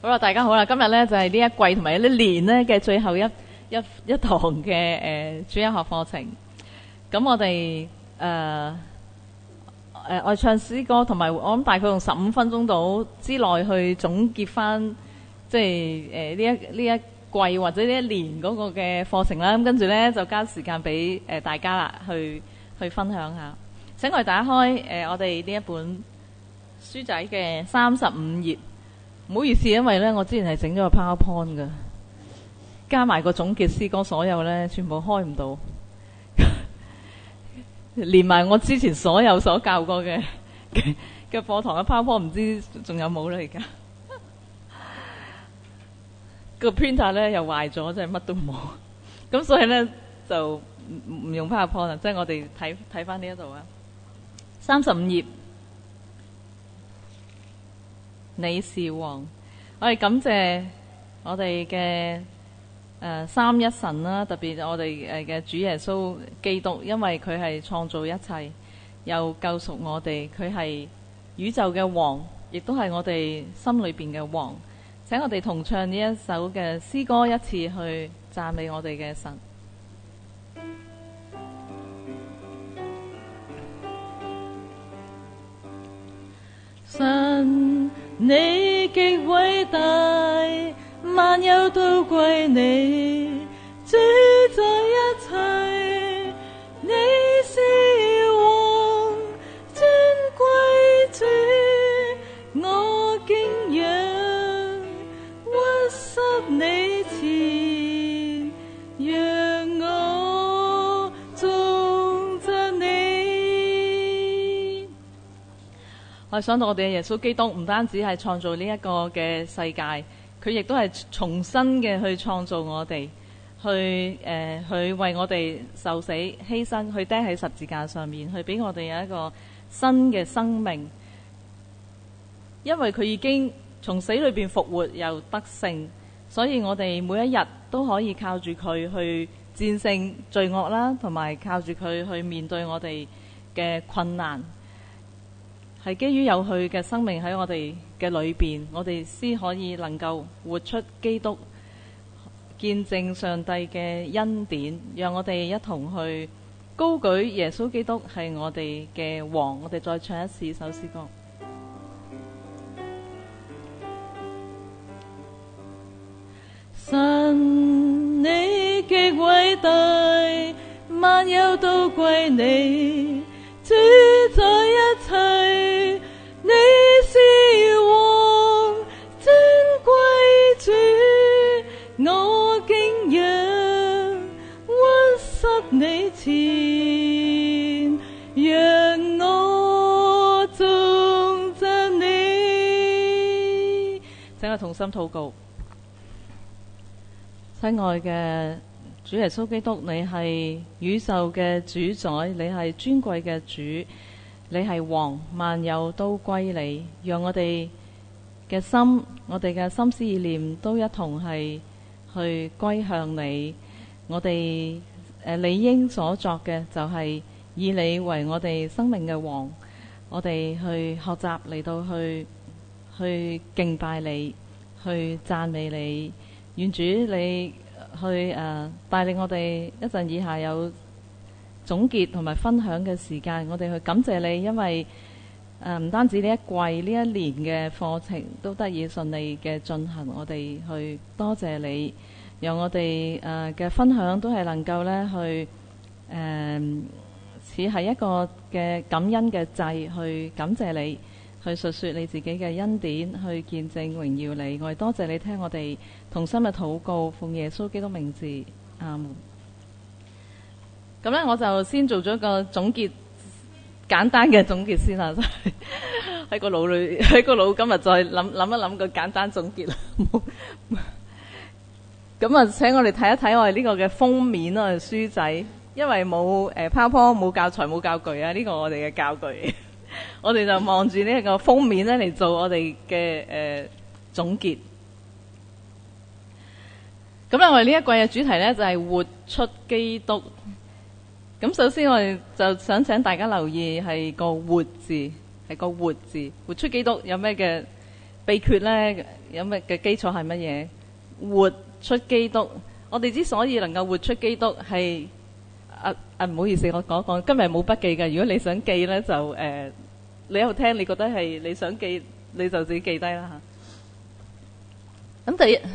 好啦，大家好啦，今日咧就係呢一季同埋呢年咧嘅最後一堂嘅主日學課程。咁我哋我唱詩歌，同埋我諗大概用15分鐘到之內去總結翻，即係呢一季或者呢一年嗰個嘅課程啦。咁跟住咧就加時間俾大家啦，去分享下。請我哋打開我哋呢一本書仔嘅35頁。唔好意思，因為咧我之前係整咗個 PowerPoint 㗎，加埋個總結詩歌，所有咧全部開唔到，連埋我之前所有所教過嘅課堂嘅 PowerPoint 唔知仲有冇咧而家。個 printer 咧又壞咗，真係乜都冇。咁所以咧就唔用 PowerPoint 啦，即係我哋睇翻呢一度啊。35頁。你是王，我哋感謝我哋嘅三一神啦，特別我哋嘅主耶穌基督，因為佢係創造一切，又救贖我哋，佢係宇宙嘅王，亦都係我哋心裏邊嘅王。請我哋同唱呢一首嘅詩歌，一次去讚美我哋嘅神。神，你極偉大，萬有都歸你，主宰一切，你是王，尊貴主，我敬仰，屈膝你前，讓我頌讚你。我想到我哋嘅耶穌基督唔單止係創造呢一個嘅世界，佢亦都係重新嘅去創造我哋，去為我哋受死犧牲，去釘喺十字架上面，去俾我哋有一個新嘅生命。因為佢已經從死裏邊復活又得勝，所以我哋每一日都可以靠住佢去戰勝罪惡啦，同埋靠住佢去面對我哋嘅困難。係基於有佢嘅生命喺我哋嘅裏邊，我哋先可以能夠活出基督，見證上帝嘅恩典，讓我哋一同去高舉耶穌基督係我哋嘅王。我哋再唱一次首詩歌。神，你極偉大，萬有都歸你，主宰一切，你是王，尊貴主，我敬仰，屈膝你前，讓我頌讚你。請我同心禱告。親愛嘅主耶穌基督，你係宇宙嘅主宰，你係尊貴嘅主，你係王，萬有都歸你。讓我哋嘅心，我哋嘅心思意念都一同係去歸向你。我哋理應所作嘅就係以你為我哋生命嘅王。我哋去學習嚟到去敬拜你，去讚美你。願主你去帶領我哋一陣以下有總結同埋分享嘅時間，我哋去感謝你，因為唔單止呢一季呢一年嘅課程都得以順利嘅進行，我哋去多謝你，讓我哋嘅分享都係能夠呢去似係一個嘅感恩嘅祭，去感謝你，去述說你自己嘅恩典，去見證榮耀你。我哋多謝你聽我哋同心嘅禱告，奉耶穌基督名字，阿門。咁呢，我就先做咗個總結，簡單嘅總結先啦。喺個腦今日再諗一諗個簡單總結啦。咁啊，請我哋睇一睇我哋呢個嘅封面啊，書仔，因為冇PowerPoint，冇教材，冇教具啊，呢個我哋嘅教具。我哋就望住呢個封面咧嚟做我哋嘅總結。咁咧，我哋呢一季嘅主題咧就係活出基督。咁首先我哋就想請大家留意係個活字，係個活字。活出基督有咩嘅秘訣呢，有咩嘅基礎係乜嘢？活出基督。我哋之所以能夠活出基督係唔好意思，我講今日冇筆記嘅。如果你想記呢，就你喺度聽，你覺得係你想記，你就自己記低啦嚇。咁第一，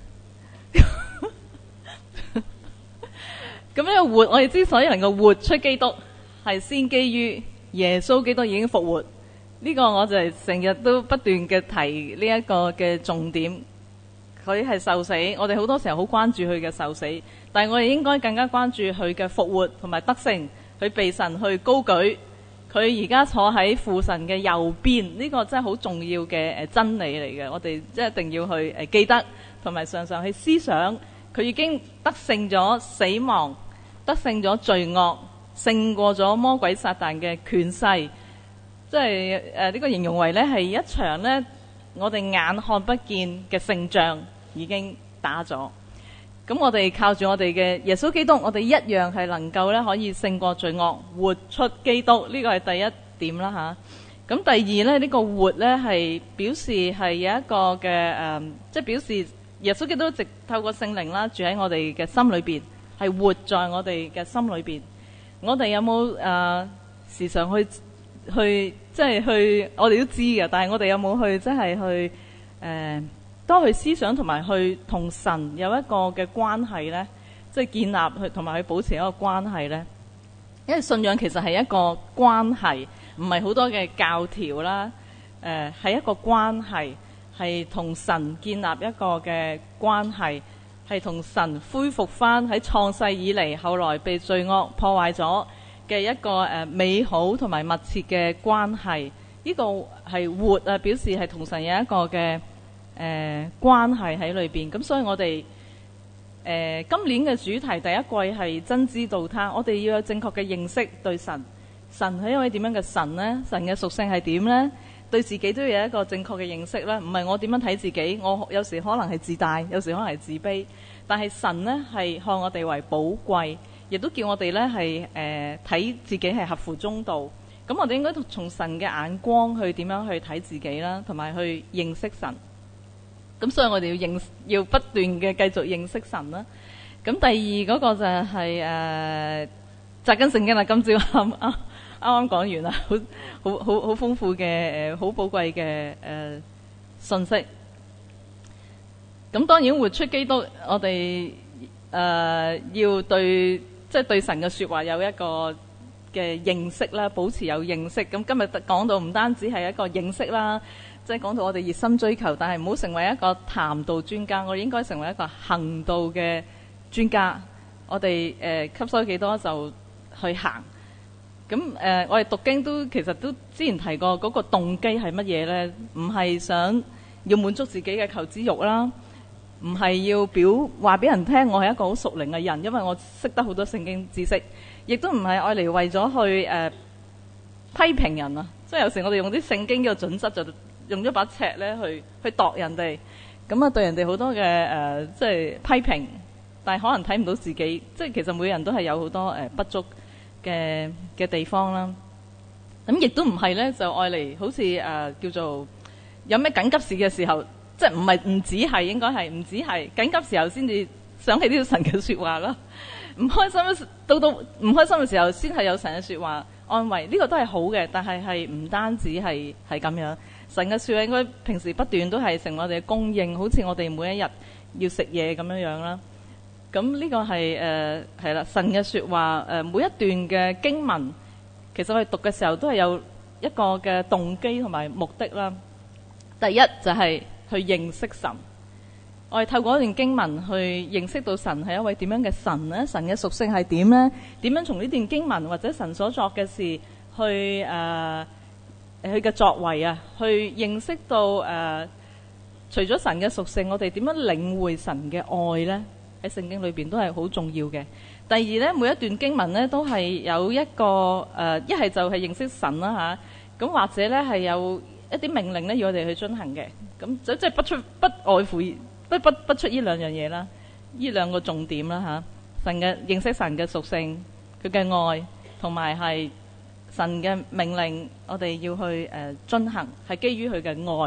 咁呢個活，我哋之所以能夠活出基督，係先基於耶穌基督已經復活。呢個我就係成日都不斷嘅提呢一個嘅重點。佢係受死，我哋好多時候好關注佢嘅受死，但係我哋應該更加關注佢嘅復活同埋得勝，佢被神去高舉，佢而家坐喺父神嘅右邊，呢個真係好重要嘅真理嚟嘅。我哋即係一定要去記得，同埋常常去思想，佢已經得勝咗死亡，得勝咗罪惡，勝過咗魔鬼撒旦嘅權勢。即係呢個形容為呢係一場呢，我哋眼看不見嘅勝仗已經打咗。咁我哋靠住我哋嘅耶穌基督，我哋一樣係能夠呢可以勝過罪惡，活出基督。呢個係第一點啦吓。咁第二呢，呢個活呢係表示係有一個嘅即係表示耶穌基督直透過聖靈啦住喺我哋嘅心裏邊，係活在我哋嘅心裏邊。我哋有冇時常去即係去，我哋都知嘅，但係我哋有冇去即係去多去思想同埋去同神有一個嘅關係呢？即係建立去同埋去保持一個關係呢？因為信仰其實係一個關係，唔係好多嘅教條啦。係一個關係，係同神建立一個嘅關係，係同神恢復翻喺創世以嚟，後來被罪惡破壞咗嘅一個美好同埋密切嘅關係。呢個係活啊，表示係同神有一個嘅關係喺裏邊。咁所以我哋今年嘅主題第一季係真知道他，我哋要有正確嘅認識對神。神係一位點樣嘅神呢？神嘅屬性係點呢？對自己都要有一個正確嘅認識啦。唔係我點樣睇自己，我有時可能係自大，有時可能係自卑。但係神呢係看我哋為寶貴，亦都叫我哋呢係睇自己係合乎中道。咁我哋應該從神嘅眼光去點樣去睇自己啦，同埋去認識神。咁所以我哋要不斷嘅繼續認識神啦。咁第二嗰個就係扎根聖經啦。今朝啱啱講完啦，好豐富嘅好寶貴嘅信息。咁當然活出基督，我哋要對即係對神嘅說話有一個嘅認識啦，保持有認識。咁今日講到唔單止係一個認識啦，即係講到我哋熱心追求，但係唔好成為一個談道專家，我哋應該成為一個行道嘅專家。我哋吸收幾多就去行。咁我哋讀經都其實都之前提過嗰個動機係乜嘢呢？唔係想要滿足自己嘅求知欲啦，唔係要話俾人聽我係一個好屬靈嘅人，因為我識得好多聖經知識，亦都唔係愛嚟為咗去批評人啊。即係有時我哋用啲聖經嘅準則就用咗把尺咧去度人哋，咁啊對人哋好多嘅即係批評，但係可能睇唔到自己，即係其實每個人都係有好多不足嘅地方啦。咁亦都唔係咧，就愛嚟好似叫做有咩緊急事嘅時候，即係唔止係應該係唔止係緊急時候先至想起呢個神嘅說話啦。唔開心到唔開心嘅時候，先係有神嘅說話安慰。呢個都係好嘅，但係唔單止係咁樣。神嘅說話應該平時不斷都係成為我哋嘅供應，好似我哋每一日要食嘢咁樣樣啦。咁呢個係啦，神嘅說話每一段嘅經文，其實我哋讀嘅時候都係有一個嘅動機同埋目的啦。第一就係去認識神，我哋透過一段經文去認識到神係一位點樣嘅神呢？神嘅屬性係點呢？點樣從呢段經文或者神所作嘅事去佢嘅作為啊，去認識到除咗神嘅屬性，我哋點樣領會神嘅愛呢？喺聖經裏邊都係好重要嘅。第二呢，每一段經文呢都係有一個一係就係認識神啦吓，咁或者呢係有一啲命令呢要我哋去遵行嘅。咁即係不外乎不出呢兩樣嘢啦，呢兩個重點啦吓。神嘅認識神嘅屬性，佢嘅愛，同埋係神嘅命令，我哋要去遵行，係基於佢嘅愛。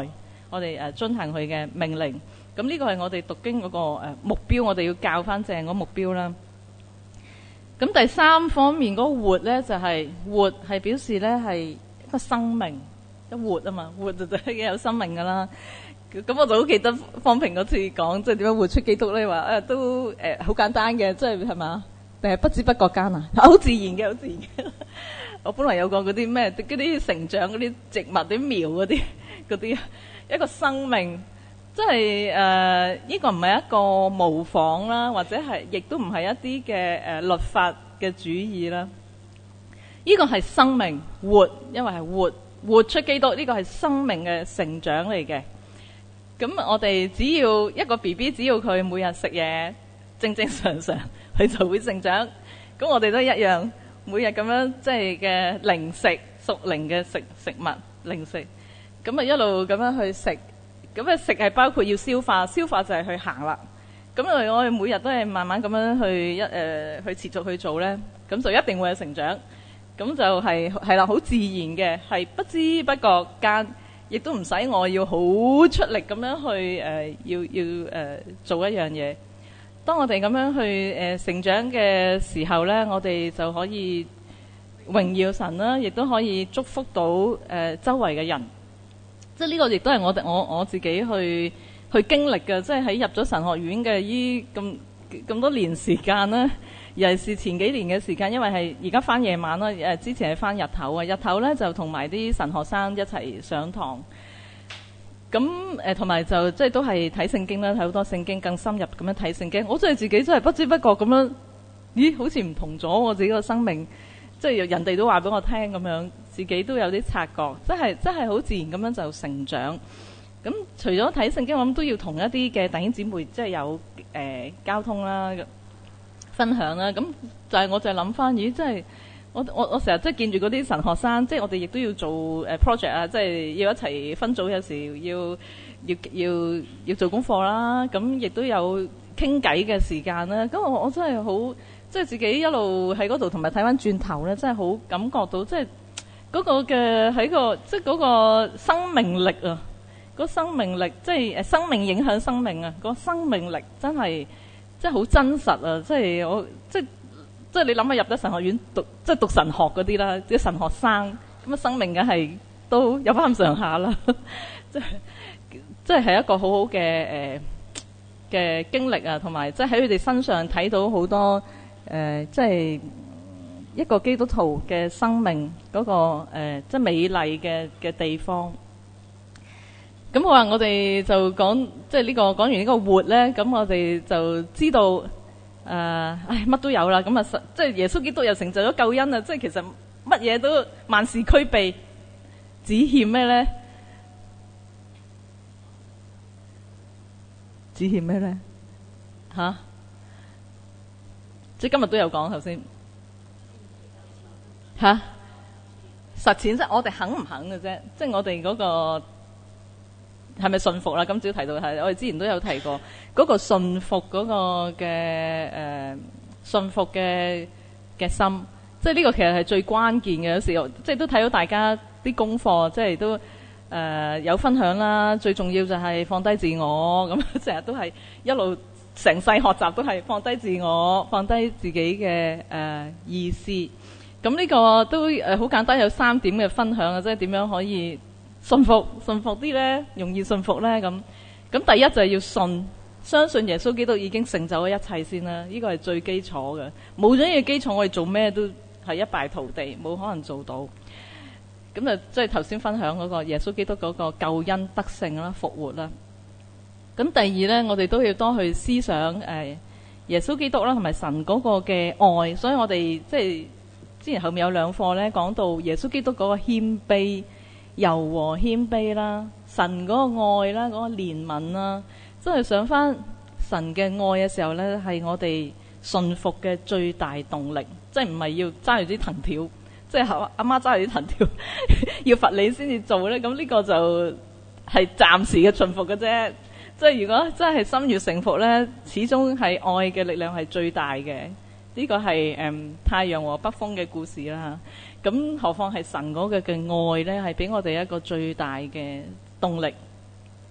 我哋遵行佢嘅命令。咁呢個係我哋讀經嗰個目標，我哋要校翻正嗰目標啦。咁第三方面嗰個活咧，就係活係表示咧係一個生命，一活啊嘛，活就係有生命噶啦。咁我就好記得方平嗰次講，即係點樣活出基督咧，話都好簡單嘅，即係嘛，定係不知不覺間啊，好自然嘅，好自然嘅。我本來有講嗰啲咩，嗰啲成長嗰啲植物啲苗嗰啲一個生命。即係呢個唔係一個模仿啦，或者係亦都唔係一啲嘅律法嘅主義啦。呢個係生命活，因為係活出基督，呢個係生命嘅成長嚟嘅。咁我哋只要一個 BB， 只要佢每日食嘢正正常常，佢就會成長。咁我哋都一樣，每日咁樣即係嘅零食屬靈嘅食物零食，咁啊一路咁樣去食。咁食係包括要消化，消化就係去行啦。咁我哋每日都係慢慢咁樣去持續去做咧，咁就一定會有成長。咁就係啦，好自然嘅，係不知不覺間，亦都唔使我要好出力咁樣去要做一樣嘢。當我哋咁樣去成長嘅時候咧，我哋就可以榮耀神啦，亦都可以祝福到周圍嘅人。即係呢個亦都係我自己去經歷嘅，即係喺入咗神學院嘅依咁多年時間啦，尤其是前幾年嘅時間，因為係而家返夜晚啦，之前係返日頭啊，日頭咧就同埋啲神學生一齊上堂，咁同埋就即係都係睇聖經啦，睇好多聖經，更深入咁樣睇聖經。我真係自己真係不知不覺咁樣，咦，好似唔同咗我自己個生命。即係人哋都話俾我聽咁樣，自己都有啲察覺，真係好自然咁樣就成長。咁除咗睇聖經，我諗都要同一啲嘅弟兄姊妹即係有交通啦、分享啦。咁我就係諗翻，咦，即係我成日即係見住嗰啲神學生，即係我哋亦都要做project 啊，即係要一齊分組，有時要做功課啦。咁亦都有傾偈嘅時間啦。咁我真係好。即係自己一路喺嗰度，同埋睇翻轉頭咧，真係好感覺到，即係嗰個嘅喺個，即係嗰個生命力啊，嗰生命力，即係生命影響生命啊，嗰生命力真係，即係好真實啊！即係我，即係你諗下入咗神學院讀，即係讀神學嗰啲啦，啲神學生咁啊，生命梗係都有翻咁上下啦，即係一個好好嘅嘅經歷啊，同埋即係喺佢哋身上睇到好多。即係一個基督徒嘅生命嗰個即係美麗嘅地方。咁好啦，我哋就講即係呢個講完呢個活咧，咁我哋就知道乜都有啦。咁啊，即係耶穌基督又成就咗救恩啊！即係其實乜嘢都萬事俱備，只欠咩咧？只欠咩咧？吓？即係今日都有講頭先嚇實踐，即係我哋肯唔肯嘅啫。即係我哋嗰個係咪信服啦？今朝提到係我哋之前都有提過嗰個信服嗰個嘅信服嘅心。即係呢個其實係最關鍵嘅。有時候即係都睇到大家啲功課，即係都有分享啦。最重要就係放低自我，咁成日都係一路。成世學習都係放低自我，放低自己嘅意思。咁呢個都好簡單，有3點嘅分享啊，即係點樣可以信服啲咧，容易信服咧咁。咁第一就係要相信耶穌基督已經成就咗一切先啦。呢個係最基礎嘅，冇咗呢個基礎，我哋做咩都係一敗塗地，冇可能做到。咁就即係頭先分享嗰個耶穌基督嗰個救恩得勝啦、復活啦。咁第二呢，我哋都要多去思想耶穌基督啦，同埋神嗰個嘅愛。所以我哋即係之前後面有2課呢，講到耶穌基督嗰個謙卑、柔和謙卑啦，神嗰個愛啦，嗰個憐憫啦，真係想翻神嘅愛嘅時候呢，係我哋順服嘅最大動力。即係唔係要揸住啲藤條，即係阿媽揸住啲藤條要罰你先至做呢。咁呢個就係暫時嘅順服嘅啫。即係如果真係心悅誠服咧，始終係愛嘅力量係最大嘅。呢個係太陽和北風嘅故事啦。咁何況係神嗰個嘅愛咧，係俾我哋一個最大嘅動力。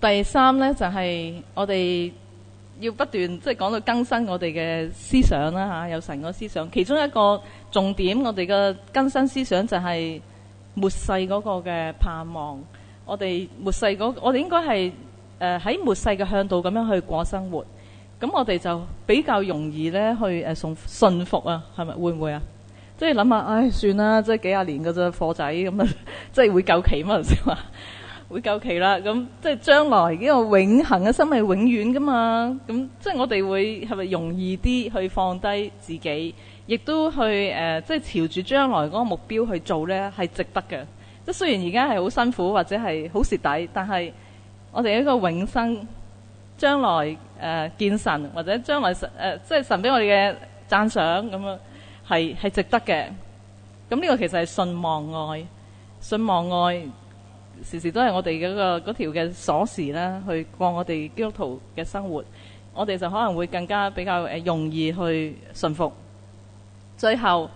第三呢，就係我哋要不斷即係講到更新我哋嘅思想啦嚇，有神個思想。其中一個重點，我哋嘅更新思想就係末世嗰個嘅盼望。我哋末世我哋應該係喺末世嘅向度咁樣去過生活。咁我哋就比較容易咧去順服啊，係咪會唔會啊？即係諗下，唉，算啦，即係幾廿年嘅啫，貨仔咁啊，即係會夠期嘛？頭先話會夠期啦。咁即係將來呢個永恆嘅生命永遠噶嘛？咁即係我哋會係咪容易啲去放低自己，亦都去即係朝住將來嗰個目標去做咧，係值得嘅。即係雖然而家係好辛苦或者係好蝕底，但係我哋一個永生。將來見神或者將來即係神俾我哋嘅讚賞咁樣係值得嘅。咁呢個其實係信望愛，信望愛時時都係我哋嗰條嘅鎖匙啦，去過我哋基督徒嘅生活，我哋就可能會更加比較容易去順服。最後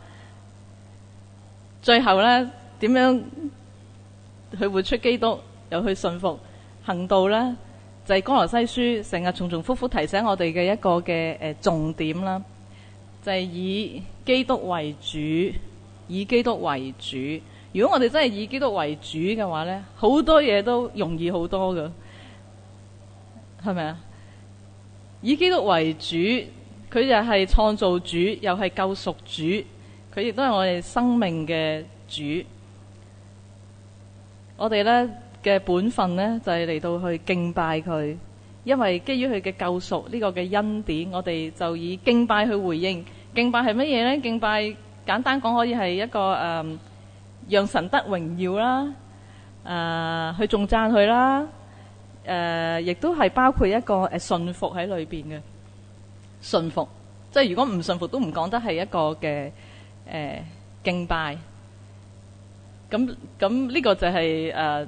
咧點樣去活出基督，又去順服行道咧？就係哥羅西書成日重重複複提醒我哋嘅一個嘅重點啦，就係以基督為主，以基督為主。如果我哋真係以基督為主嘅話咧，好多嘢都容易好多㗎，係咪啊？以基督為主，佢又係創造主，又係救贖主，佢亦都係我哋生命嘅主。我哋咧嘅本分呢，就係嚟到去敬拜佢，因為基於佢嘅救贖呢個嘅恩典，我哋就以敬拜去回應。敬拜係乜嘢呢？敬拜簡單講可以係一個讓神得榮耀啦，去頌讚佢啦，亦都係包括一個順服喺裏邊嘅順服。即係如果唔順服都唔講得係一個嘅敬拜。咁呢個就係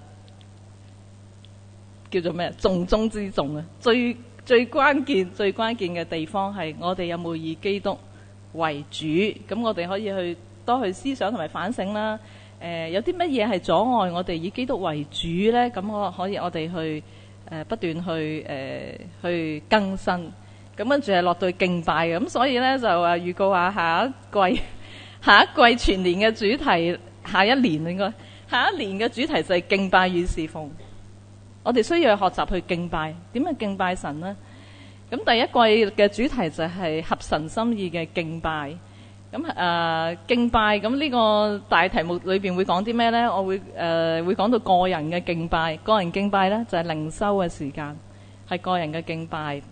叫做咩？重中之重啊！最關鍵嘅地方係我哋有冇以基督為主？咁我哋可以去多去思想同埋反省啦。有啲乜嘢係阻礙我哋以基督為主呢？咁我哋去不斷去更新。咁跟住係落到敬拜嘅。咁所以呢，就預告下下一季全年嘅主題，下一年嘅主題就係敬拜與侍奉。我哋需要去學習去敬拜，點樣敬拜神呢？咁第一季嘅主題就係合神心意嘅敬拜。咁敬拜，咁呢個大題目裏邊會講啲咩呢？我會講到個人嘅敬拜。個人敬拜呢，就係靈修嘅時間，係個人嘅敬拜。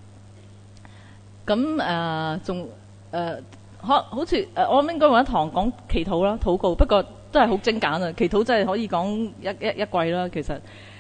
咁好似我應該揾一堂講祈禱啦、禱告，不過都係好精簡啊。祈禱真係可以講一季啦，其實。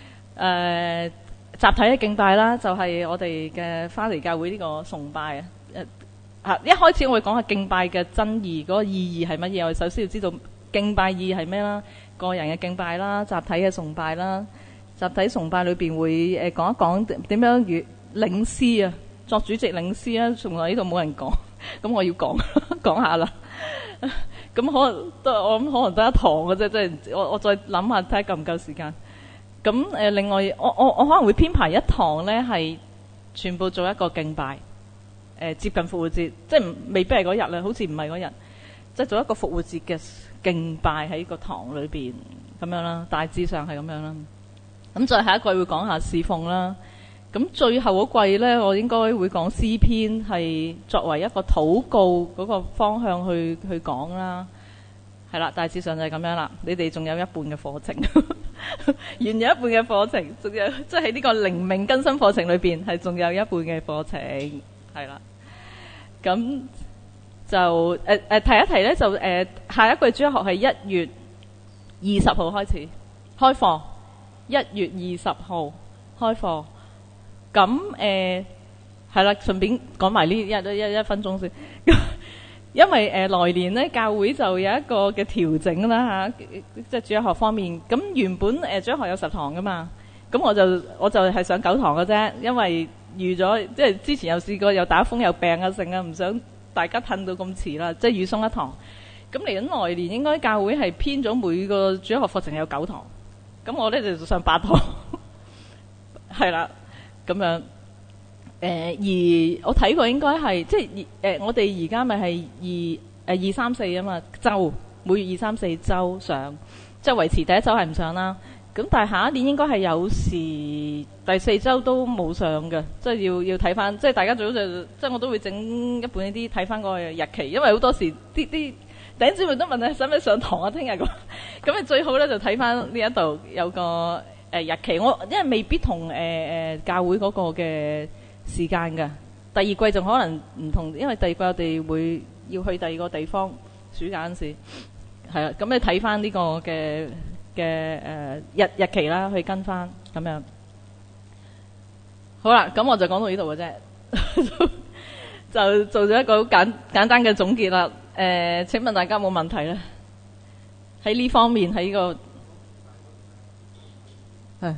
集體嘅敬拜啦，就係我哋嘅花梨教會呢個崇拜啊。一開始我會講下敬拜嘅真義，嗰個意義係乜嘢？我哋首先要知道敬拜意義係咩啦？個人嘅敬拜啦，集體嘅崇拜啦。集體崇拜裏邊會講一講點樣與領詩啊，作主席領詩啊。從來呢度冇人講，咁我要講下啦。咁我諗可能得一堂嘅啫，即係我再諗下睇下夠唔夠時間。咁另外我可能會編排一堂呢，係全部做一個敬拜，接近復活節，即係未必係嗰日啦，好似唔係嗰日，即係做一個復活節嘅敬拜喺個堂裏邊咁樣啦，大致上係咁樣啦。咁再下一季會講下侍奉啦。咁最後嗰季呢，我應該會講詩篇，係作為一個禱告嗰個方向去講啦。係啦，大致上就係咁樣啦。你哋仲有一半嘅課程。完有一半嘅課程，仲有即係喺呢個靈命更新課程裏邊，係仲有一半嘅課程，係啦。咁就提一提呢，就下一季主日學係1月20號開始開課，1月20號開課。咁係啦，順便講埋呢一分鐘先。因為來年呢，教會就有一個嘅調整啦嚇，即係主日學方面。咁原本主日學有10堂噶嘛，咁我就係上9堂嘅啫。因為預咗即係之前有試過又打風又病啊剩啊，唔想大家褪到咁遲啦，即係預鬆一堂。咁嚟緊來年應該教會係編咗每個主日學課程有9堂，咁我呢就上8堂，係啦。 咁樣。而我睇過應該係即係我哋而家咪係2、3、4啊嘛，週每月2、3、4週上，即係維持第一週係唔上啦。咁但係下一年應該係有時第4週都冇上嘅，即係要睇翻。即係大家最好就即係我都會整一本呢啲睇翻個日期，因為好多時啲弟兄姊妹都問你使唔使上堂啊？聽日咁你最好咧就睇翻呢一度有個日期。我因為未必同教會嗰個嘅時間㗎。第二季就可能唔同，因為第二季我哋會要去第二個地方，暑假嗰陣時係啦。咁你睇翻呢個嘅日期啦，去跟翻咁樣。好啦，咁我就講到呢度嘅啫，就做咗一個好簡單嘅總結啦。請問大家有冇問題咧？喺呢方面，喺呢個係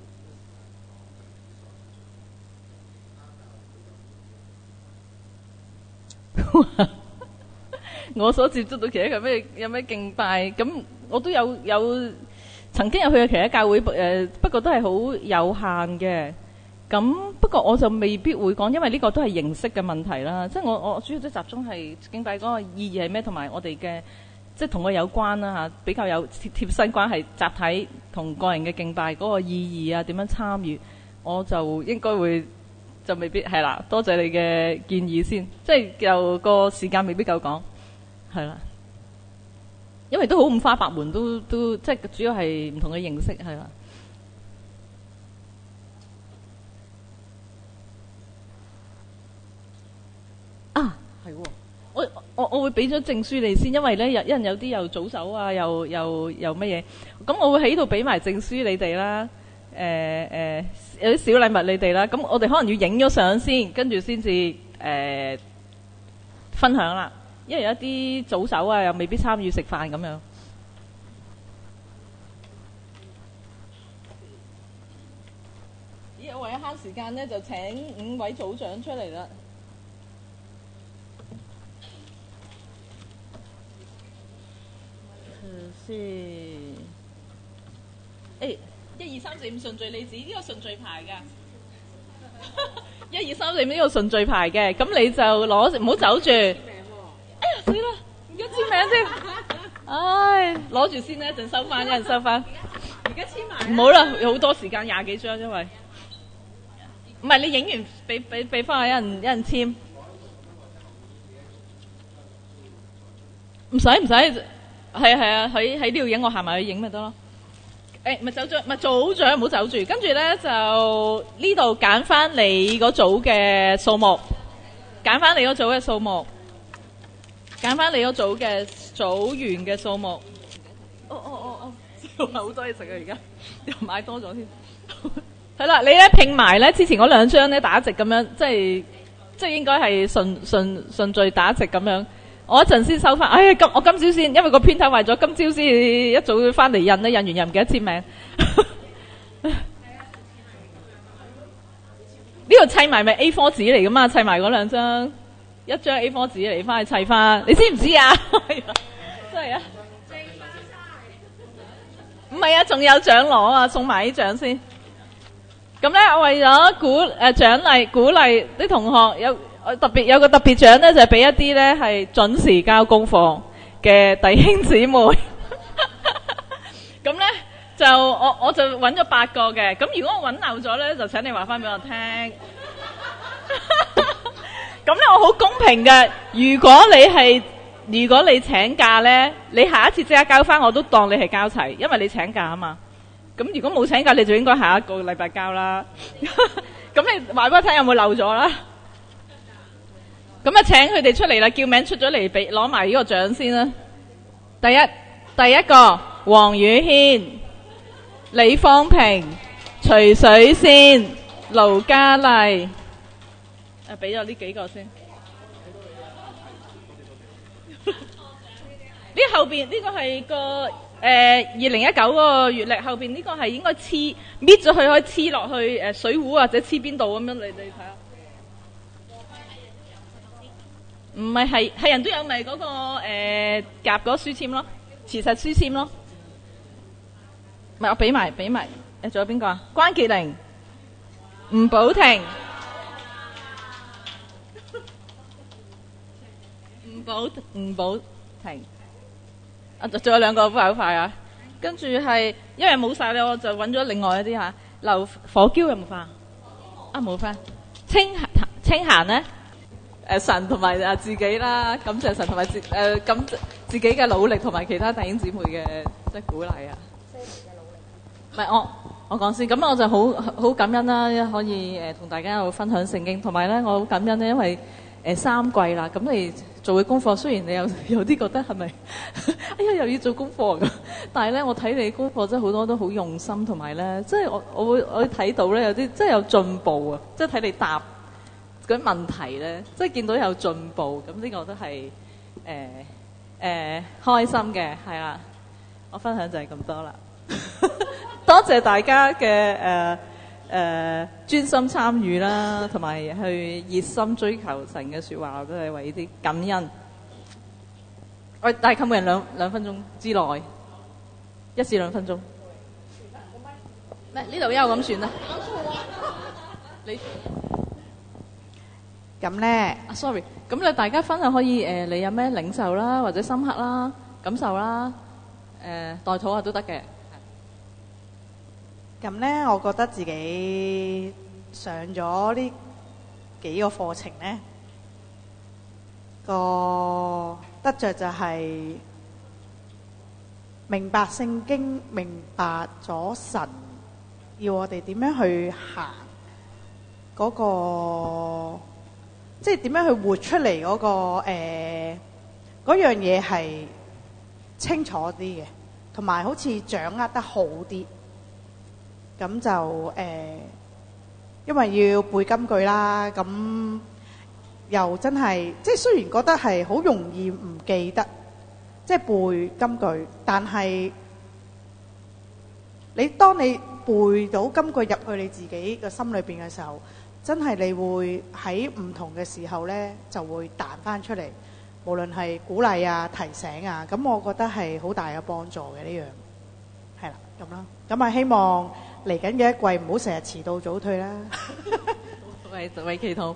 我所接觸到其他嘅有咩敬拜，咁我都有曾經有去過其他教會，不過都係好有限嘅。咁不過我就未必會講，因為呢個都係形式嘅問題啦。即係我主要都集中係敬拜嗰個意義係咩，同埋我哋嘅即係同我有關啦嚇，比較有貼身關係，集體同個人嘅敬拜嗰個意義啊，點樣參與，我就應該會就未必係啦。多謝你嘅建議先，即係又個時間未必夠講，係啦，因為都好五花八門，都即係主要係唔同嘅形式係啦。啊，係喎，我會俾咗證書你先，因為咧有啲又早走啊，又乜嘢，咁我會喺度俾埋證書你哋啦，有啲小禮物你哋啦，咁我哋可能要影咗相先，跟住先至分享啦，因為有一啲早走啊，又未必參與食飯咁樣。咦，我為咗慳時間咧，就請5位組長出嚟啦。先，誒，1、2、3、4、5順序你指呢個順序排㗎，1、2、3、4、5呢個順序排嘅，咁你就攞，唔好走住。哎呀，死啦，而家簽名先，唉，攞住先啦，一陣收翻，一陣收翻。而家簽埋。唔好啦，有好多時間，20幾張，因為唔係你影完俾翻我，一人簽。唔使。係啊，喺呢度影，我行埋去影咪得咯。咪走咗，咪組長唔好走住。跟住咧就呢度揀翻你嗰組嘅數目，揀翻你嗰組嘅數目，揀翻你嗰組嘅組員嘅數目。哦，我好多嘢食啊！而家又買多咗添。係啦，你咧拼埋咧之前嗰2張咧打直咁樣，即係應該係順序打直咁樣。我一陣先收翻，我今朝先，因為個編頭壞咗，今朝先一早翻嚟印咧，印完又唔記得簽名。呢度砌埋咪 A4 紙嚟噶嘛，砌埋嗰2張，一張 A4 紙嚟翻去砌翻，你知唔知啊？真係啊！唔係啊，仲有獎攞啊，送埋啲獎先。咁咧，我為咗獎勵鼓勵啲同學有個特別獎咧，就係俾一啲咧係準時交功課嘅弟兄姊妹。咁咧就我就揾咗8個嘅。咁如果我揾漏咗咧，就請你話翻俾我聽。咁咧我好公平嘅。如果你請假咧，你下一次即刻交翻，我都當你係交齊，因為你請假啊嘛。咁如果冇請假，你就應該下一個禮拜交啦。咁你話俾我聽有冇漏咗啦？咁啊，請佢哋出嚟啦，叫名出咗嚟，俾攞埋呢個獎先啦。第一個黃宇軒、李方平、徐水仙、盧嘉麗。俾咗呢幾個先。呢後邊呢個係個2019嗰個月曆，後邊呢個係應該搣咗佢可以黐落去水壺或者黐邊度咁樣，你睇下。唔係人都有咪嗰個夾嗰個書籤咯，磁石書籤咯。唔係我俾埋，仲有邊個啊？關潔玲、 吳寶婷，吳寶婷，仲有兩個好快啊！跟住係因為冇晒咧，我就揾咗另外一啲嚇。劉火嬌有冇翻？冇翻。清閒呢？神同埋自己啦，感謝神同埋感自己嘅努力同埋其他弟兄姊妹嘅即係鼓勵啊。唔係我講先，咁我就好感恩啦，可以同大家有分享聖經，同埋咧我好感恩咧，因為3季啦，咁你做嘅功課雖然你有啲覺得係咪哎呀又要做功課㗎，但係咧我睇你功課真係好多都好用心，同埋咧即係我會睇到咧有啲即係有進步啊，即係睇你答嗰啲問題咧，即係見到有進步，咁呢個都係開心嘅，係啦。我分享就係咁多啦。多謝大家嘅專心參與啦，同埋去熱心追求神嘅說話，都係為呢啲感恩。我大概每人兩分鐘之內，1至2分鐘。咩？呢度有咁算啦。你咁咧？sorry。咁你大家分享可以你有咩領受啦，或者深刻啦、感受啦，代禱啊都得嘅。 咁咧，我覺得自己上咗呢幾個課程咧，個得着就係明白聖經，明白咗神要我哋點樣去行嗰個，即係點樣去活出嚟嗰個嗰樣嘢係清楚啲嘅，同埋好似掌握得好啲。咁就因為要背金句啦，咁又真係即係雖然覺得係好容易唔記得，即係背金句，但係當你背到金句入去你自己嘅心裏邊嘅時候，真係你會喺唔同嘅時候咧就會彈翻出嚟，無論係鼓勵啊、提醒啊，咁我覺得係好大嘅幫助嘅呢樣，係啦咁啦，咁啊希望嚟緊嘅一季唔好成日遲到早退啦。 為祈禱。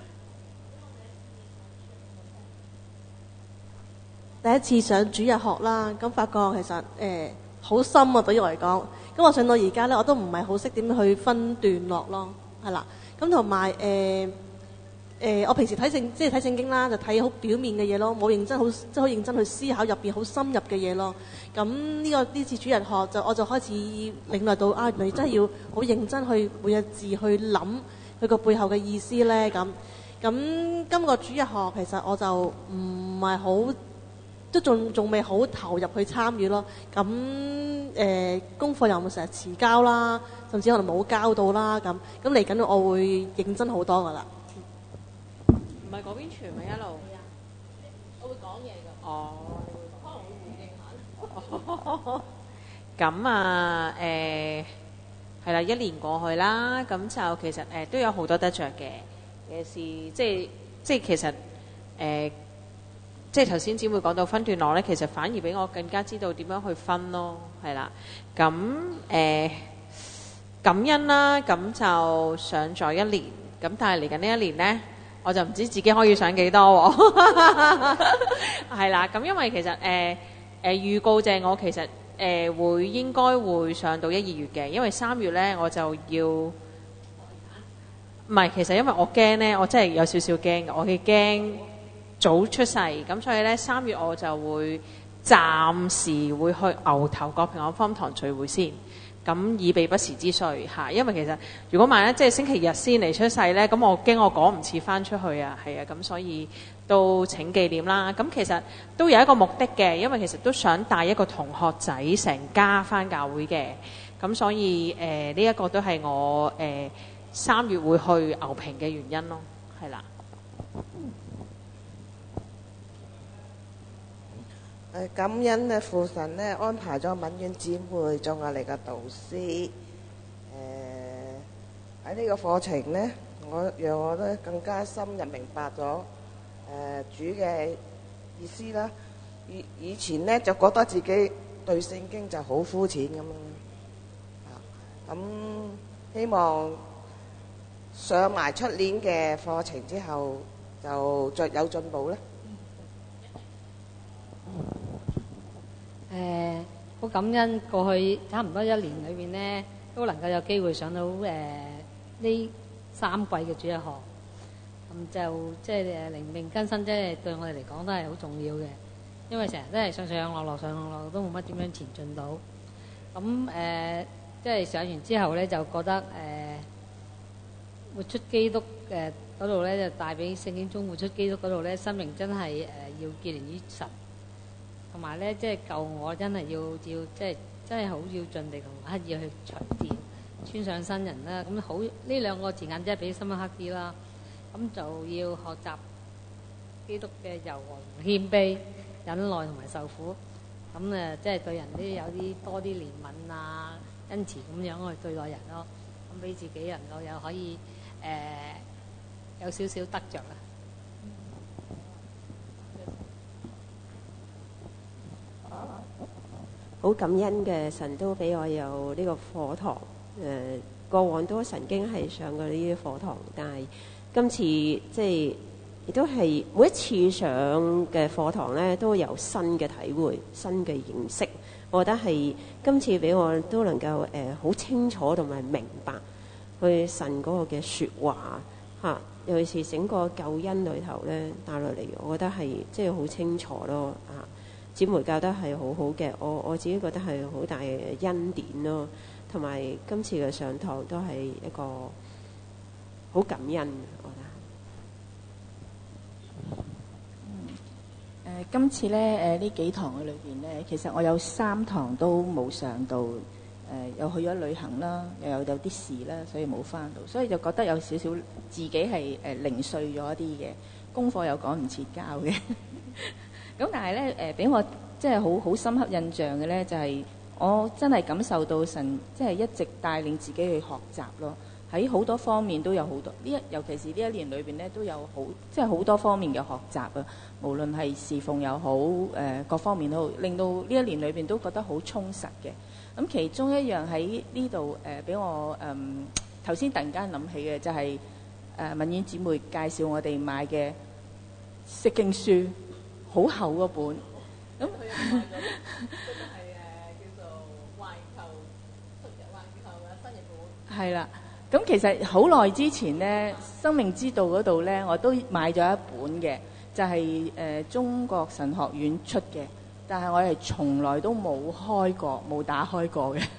第一次上主日學啦，咁發覺其實好深啊，對於我嚟講。咁我上到而家咧，我都唔係好識點去分段落咯，係啦。咁同埋我平時睇聖經啦，就睇好表面嘅嘢咯，冇認真好即係好認真去思考入邊好深入嘅嘢咯。咁呢次主日學我就開始領略到啊，原來真係要好認真去每日字去諗佢個背後嘅意思咧。咁今個主日學其實我就唔係好，都仲未好投入去參與咯。咁功課又冇成日遲交啦，甚至可能冇交到啦。咁嚟緊我會認真好多噶啦。 唔係嗰邊傳咪一路？ 我會講嘢㗎。 哦。 可能會回應下。 咁啊係啦，1年過去啦，咁就其實都有好多得着嘅。嘅事即係其實即係頭先姊妹講到分段落咧，其實反而俾我更加知道點樣去分咯，係啦。咁感恩啦，咁就上咗1年，咁但係嚟緊呢1年咧，我就唔知自己可以上幾多喎。係啦，咁因為其實預告就係我其實應該會上到1、2月嘅，因為3月咧我就要唔係，其實因為我驚咧，我真係有少少驚嘅，我嘅驚早出世，咁所以咧3月我就會暫時會去牛頭角平安福音堂聚會先。咁以備不時之需嚇，因為其實如果萬一即係星期日先嚟出世咧，咁我驚我趕唔切翻出去啊，係啊，咁所以都請紀念啦。咁其實都有一個目的嘅，因為其實都想帶一個同學仔成家翻教會嘅，咁所以呢一個都係我3月會去牛坪嘅原因咯，係啦。 感恩咧，父神咧安排咗敏婉姊妹做我哋嘅導師。喺呢個課程咧，讓我咧更加深入明白咗主嘅意思啦。以前咧就覺得自己對聖經就好膚淺咁樣。咁希望上埋出年嘅課程之後，就再有進步咧？ 好感恩過去差唔多一年裏邊呢，都能夠有機會上到呢3季嘅主日學，咁就即係靈命更新，即係對我哋嚟講都係好重要嘅，因為成日都係上上落落上上落落，都冇乜點樣前進到。咁即係上完之後咧，就覺得活出基督嗰度咧，就帶俾聖經中活出基督嗰度咧，生命真係要結連於神。同埋咧，即係救我真係要即係真係好要盡力同刻意去除掉，穿上新人啦。咁好呢2個字眼真係比深刻啲啦。咁就要學習基督嘅柔和、謙卑、忍耐同埋受苦。咁即係對人都有啲多啲憐憫啊、恩慈咁樣去對待人咯。咁俾自己能夠又可以有少少得着啦。 好感恩嘅，神都俾我有呢個課堂。過往都曾經係上過呢啲課堂，但係今次即係亦都係每一次上嘅課堂咧，都有新嘅體會、新嘅認識。我覺得係今次俾我都能夠好清楚同埋明白去神嗰個嘅説話嚇，尤其是整個救恩裏頭咧帶落嚟，我覺得係即係好清楚咯啊！姊妹教得係好好嘅，我自己覺得係好大嘅恩典咯，同埋今次嘅上堂都係一個好感恩，我覺得。 今次咧呢幾堂嘅裏邊咧，其實我有3堂都冇上到，又去咗旅行啦，又有啲事啦，所以冇翻到，所以就覺得有少少自己係零碎咗一啲嘅功課，又趕唔切交嘅。咁但係咧俾我即係好深刻印象嘅咧，就係我真係感受到神即係一直帶領自己去學習咯。喺好多方面都有好多尤其是呢一年裏邊咧，都有即係好多方面嘅學習啊。無論係侍奉又好，各方面都好，令到呢一年裏邊都覺得好充實嘅。咁其中一樣喺呢度俾我頭先突然間諗起嘅就係文苑姊妹介紹我哋買嘅釋經書。好厚嗰本，咁佢又買咗，係叫做環球新譯本。係啦，咁其實好耐之前咧，生命之道嗰度咧，我都買咗一本嘅，就係中國神學院出嘅，但係我係從來都冇開過，冇打開過嘅。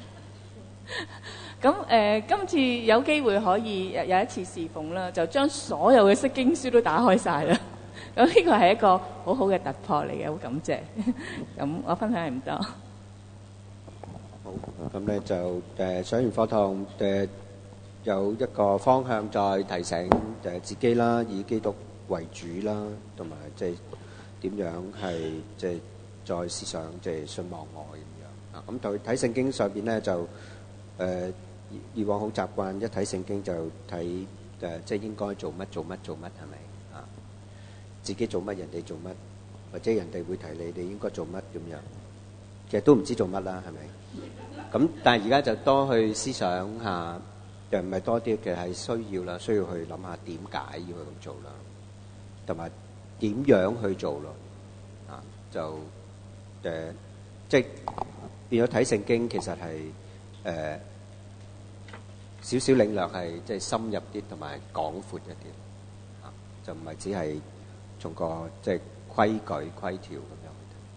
咁今次有機會可以有一次侍奉啦，就將所有嘅釋經書都打開晒啦。咁呢個係一個好好嘅突破嚟嘅，好感謝。咁我分享係唔多。 好，咁咧就上完課堂有一個方向再提醒自己啦，以基督為主啦，同埋即係點樣係即係再思想即係信望愛咁樣啊。咁對睇聖經上邊咧就以往好習慣一睇聖經就睇即係應該做乜係咪？自己做乜，人哋做乜，或者人哋會提你應該做乜咁樣，其實都唔知做乜啦，係咪？咁但係而家就多去思想下，又唔係多啲嘅係需要啦，需要去諗下點解要去咁做啦，同埋點樣去做咯，啊就即係變咗睇聖經，其實係少少領略係即係深入啲同埋廣闊一啲，啊就唔係只係從個即係規矩規條咁樣。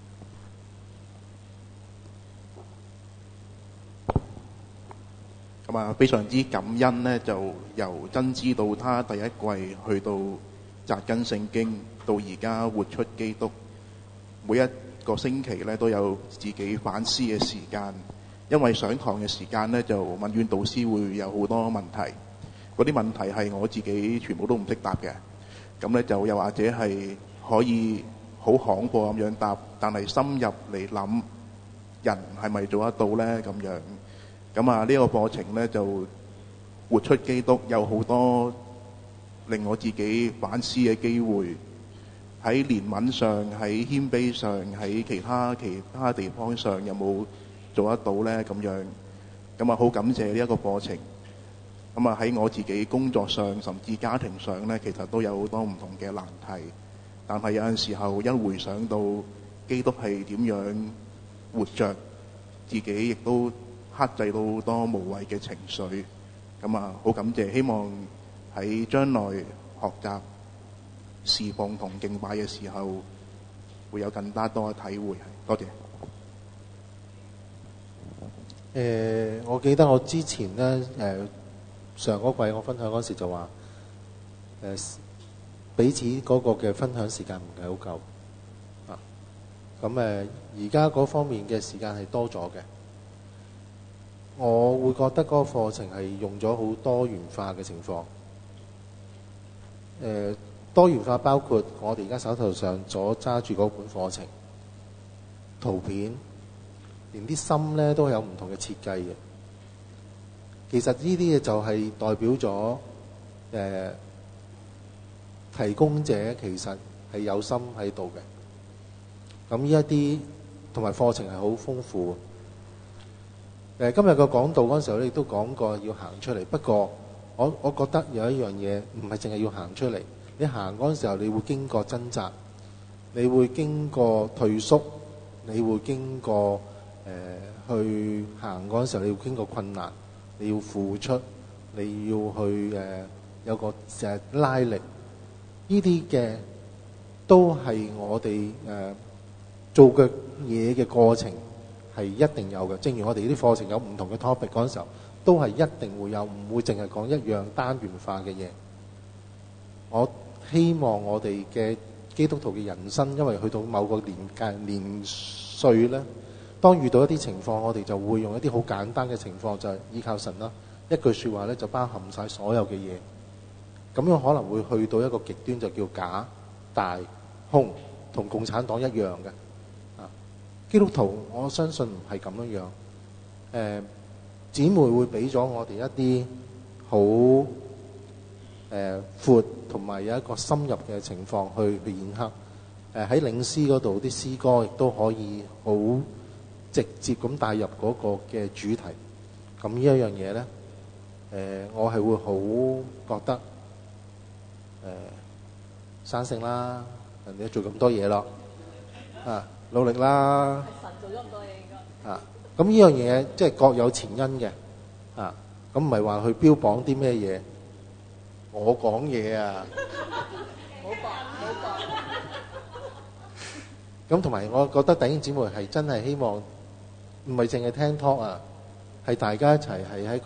咁啊，非常之感恩咧，就由真知道他第一季去到扎根聖經，到而家活出基督，每一個星期咧都有自己反思嘅時間。因為上堂嘅時間咧，就文苑導師會有好多問題，嗰啲問題係我自己全部都唔識答嘅。咁咧就又或者係可以好行貨咁樣答，但係深入嚟諗，人係咪做得到咧？咁樣咁啊，呢個課程咧就活出基督，有好多令我自己反思嘅機會。喺憐憫上，喺謙卑上，喺其他地方上有冇做得到咧？咁樣咁啊，好感謝呢一個課程。 咁啊喺我自己工作上甚至家庭上呢，其實都有好多唔同嘅難題。但係有陣時候一回想到基督係點樣活着，自己亦都克制到好多無謂嘅情緒。咁啊，好感謝，希望喺將來學習侍奉同敬拜嘅時候，會有更加多嘅體會。多謝。 我記得我之前咧上嗰季我分享嗰時就話彼此嗰個嘅分享時間唔係好夠啊。咁而家嗰方面嘅時間係多咗嘅。我會覺得嗰個課程係用咗好多元化嘅情況。多元化包括我哋而家手頭上所揸住嗰本課程圖片，連啲心咧都有唔同嘅設計嘅。其實呢啲嘢就係代表咗提供者其實係有心喺度嘅。咁呢一啲同埋課程係好豐富。今日個講道嗰陣時候咧，亦都講過要行出嚟。不過我覺得有一樣嘢唔係淨係要行出嚟。你行嗰陣時候，你會經過掙扎，你會經過退縮，你會經過去行嗰陣時候，你會經過困難，你要付出，你要去有個拉力。呢啲嘅都係我哋做嘅嘢嘅過程係一定有嘅。正如我哋呢啲課程有唔同嘅 topic 嗰陣時候，都係一定會有，唔會淨係講一樣單元化嘅嘢。我希望我哋嘅基督徒嘅人生，因為去到某個年歲咧，當遇到一啲情況，我哋就會用一啲好簡單嘅情況，就係依靠神啦。一句説話咧，就包含晒所有嘅嘢。咁樣可能會去到一個極端，就叫假大空，同共產黨一樣嘅。基督徒我相信唔係咁樣。姊妹會俾咗我哋一啲好闊同埋有一個深入嘅情況去演繹。喺領詩嗰度啲詩歌亦都可以好直接咁帶入嗰個嘅主題。咁呢一樣嘢咧，我係會好覺得生性啦，人哋都做咁多嘢咯，努力啦。神做咗咁多嘢應該。咁呢樣嘢即係各有前因嘅。咁唔係話去標榜啲咩嘢。我講嘢啊，冇講。咁同埋我覺得弟兄姊妹係真係希望，唔係淨係聽 talk 啊，係大家一齊係喺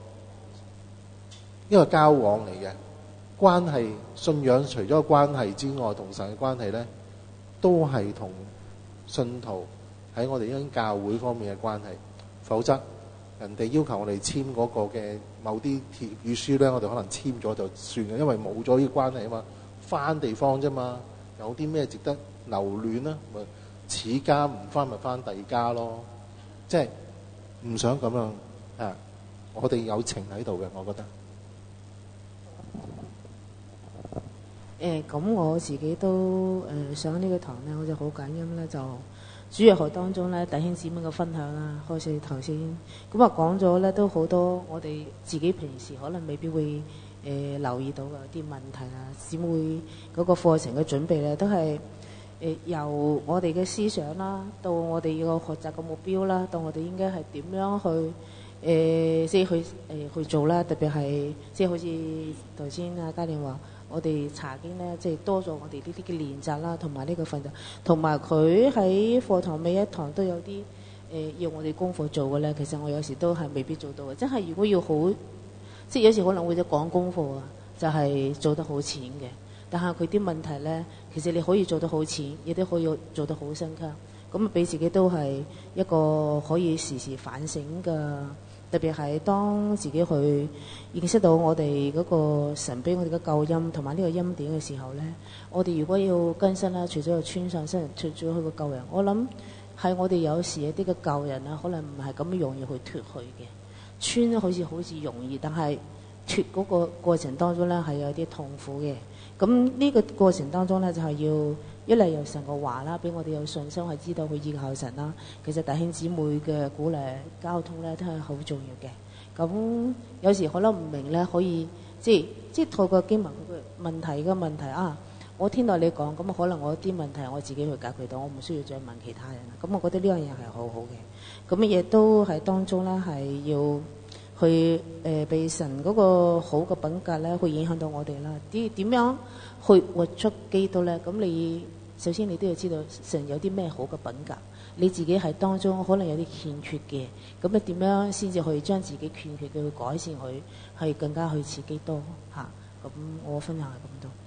一個交往嚟嘅關係。信仰除咗關係之外，同神嘅關係咧，都係同信徒喺我哋呢間教會方面嘅關係。否則人哋要求我哋簽嗰個嘅某啲協議書咧，我哋可能簽咗就算嘅，因為冇咗呢個關係啊嘛。翻地方啫嘛，有啲咩值得留戀啦？咪此家唔翻咪翻第二家咯。即係唔想咁樣我哋有情喺度嘅，我覺得。 咁我自己都上呢個堂咧，我就好感恩咧，就主日學當中咧弟兄姊妹嘅分享啦，好似頭先咁啊講咗咧，都好多我哋自己平時可能未必會留意到嘅啲問題啊。姊妹嗰個課程嘅準備咧，都係由我哋嘅思想啦，到我哋個學習嘅目標啦，到我哋應該係點樣去即係去做啦。特別係即係好似頭先阿嘉玲話，我哋查經咧，即係多咗我哋呢啲嘅練習啦，同埋呢個訓練，同埋佢喺課堂每一堂都有啲要我哋功課做嘅咧。其實我有時都係未必做到嘅，即係如果要好，即係有時可能會講功課啊，就係做得好淺嘅。但係佢啲問題咧，其實你可以做得好淺，亦都可以做得好深刻。咁俾自己都係一個可以時時反省嘅。特別係當自己去認識到我哋嗰個神俾我哋嘅救恩同埋呢個恩典嘅時候咧，我哋如果要更新啦，除咗要穿上身，除咗佢個救人，我諗係我哋有時一啲嘅救人啊，可能唔係咁容易去脫去嘅。穿咧好似容易，但係脫嗰個過程當中咧係有啲痛苦嘅。咁呢個過程當中咧就係要一嚟有神嘅話啦，俾我哋有信心係知道去依靠神啦。其實弟兄姊妹嘅鼓勵交通咧都係好重要嘅。 咁有時可能唔明咧，可以即係透過經文嘅問題啊，我聽到你講，咁可能我啲問題我自己去解決到，我唔需要再問其他人。咁我覺得呢樣嘢係好好嘅。咁亦都係當中咧係要去被神嗰個好嘅品格咧，去影響到我哋啦。點樣去活出基督咧？咁你首先你都要知道神有啲咩好嘅品格，你自己係當中可能有啲欠缺嘅，咁你點樣先至去將自己欠缺嘅去改善佢，係更加去似基督嚇。咁我分享係咁多。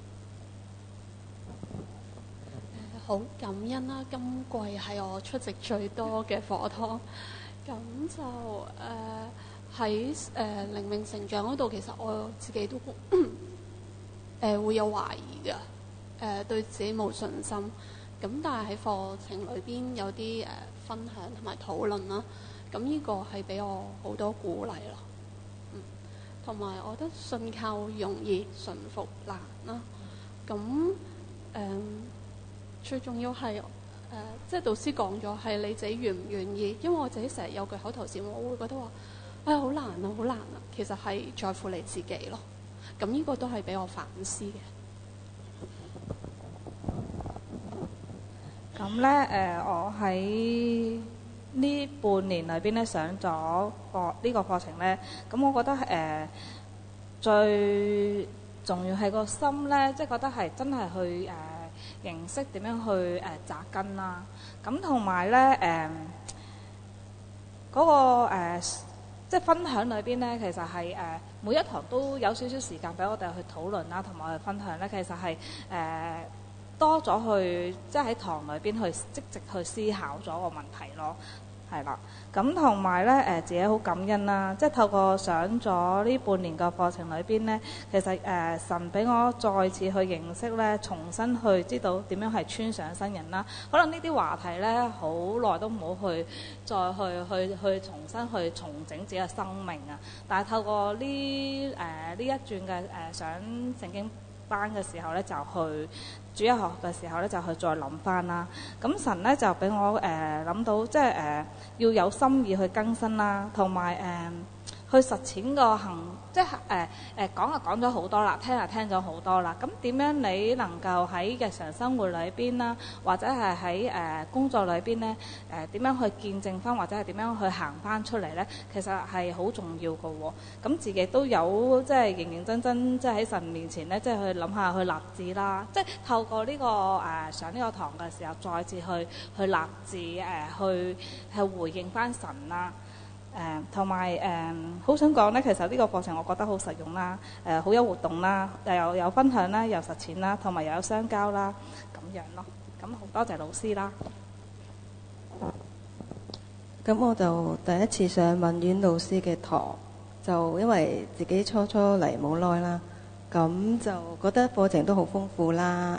好感恩啦！今季係我出席最多嘅課堂，咁就喺靈命成長嗰度，其實我自己都會有懷疑嘅，對自己冇信心。咁但係喺課程裏邊有啲分享同埋討論啦，咁呢個係俾我好多鼓勵咯。同埋我覺得信靠容易，順服難啦。咁最重要係即係導師講咗係你自己願唔願意，因為我自己成日有句口頭禪，我會覺得話好難啊，好難啊。其實係在乎你自己咯。咁呢個都係俾我反思嘅。 咁咧我喺呢半年裏邊咧上咗呢個課程咧，咁我覺得最重要係個心咧，即係覺得係真係去認識點樣去扎根啦。咁同埋咧嗰個即係分享裏邊咧，其實係每一堂都有少少時間俾我哋去討論啦，同埋去分享咧，其實係多咗去即係喺堂裏邊去積極去思考咗個問題咯。係啦，咁同埋咧自己好感恩啦，即係透過上咗呢半年嘅課程裏邊咧，其實神俾我再次去認識咧，重新去知道點樣係穿上新人啦。可能呢啲話題咧好耐都冇去再去重新去重整自己嘅生命啊。但係透過呢一轉嘅上聖經班嘅時候咧，就去主日學嘅時候咧，就去再諗翻啦。咁神咧就俾我諗到，即係要有心意去更新啦，同埋去實踐個即係講就講咗好多啦，聽就聽咗好多啦。咁點樣你能夠喺日常生活裏邊啦，或者係喺工作裏邊咧，點樣去見證翻，或者係點樣去行翻出嚟咧？其實係好重要嘅喎。咁自己都有即係認認真真，即係喺神面前咧，即係去諗下去立志啦。即係透過呢個上呢個堂嘅時候，再次去立志去回應翻神啦。同埋好想講咧，其實呢個課程我覺得好實用啦，好有活動啦，又有分享啦，又實踐啦，同埋又有相交啦，咁樣咯。咁好多謝老師啦。 咁我就第一次上敏婉老師嘅堂，就因為自己初嚟冇耐啦，咁就覺得課程都好豐富啦。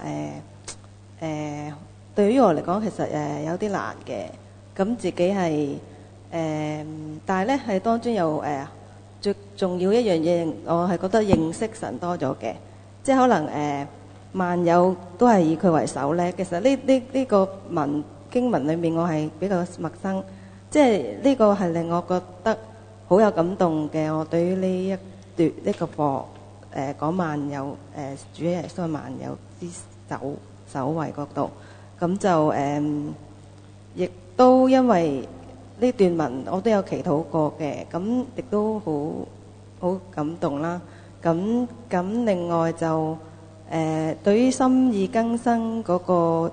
對於我嚟講，其實有啲難嘅，咁自己係。但係咧，係當中有最重要一樣嘢，我係覺得認識神多咗嘅，即係可能萬有都係以佢為首咧。其實呢個經文裏面，我係比較陌生，即係呢個係令我覺得好有感動嘅。我對於呢一段呢個課講萬有主耶穌萬有之首位嗰度，咁就亦都因為。呢段文我都有祈禱過嘅，咁亦都好感動啦。咁另外就對於心意更新嗰個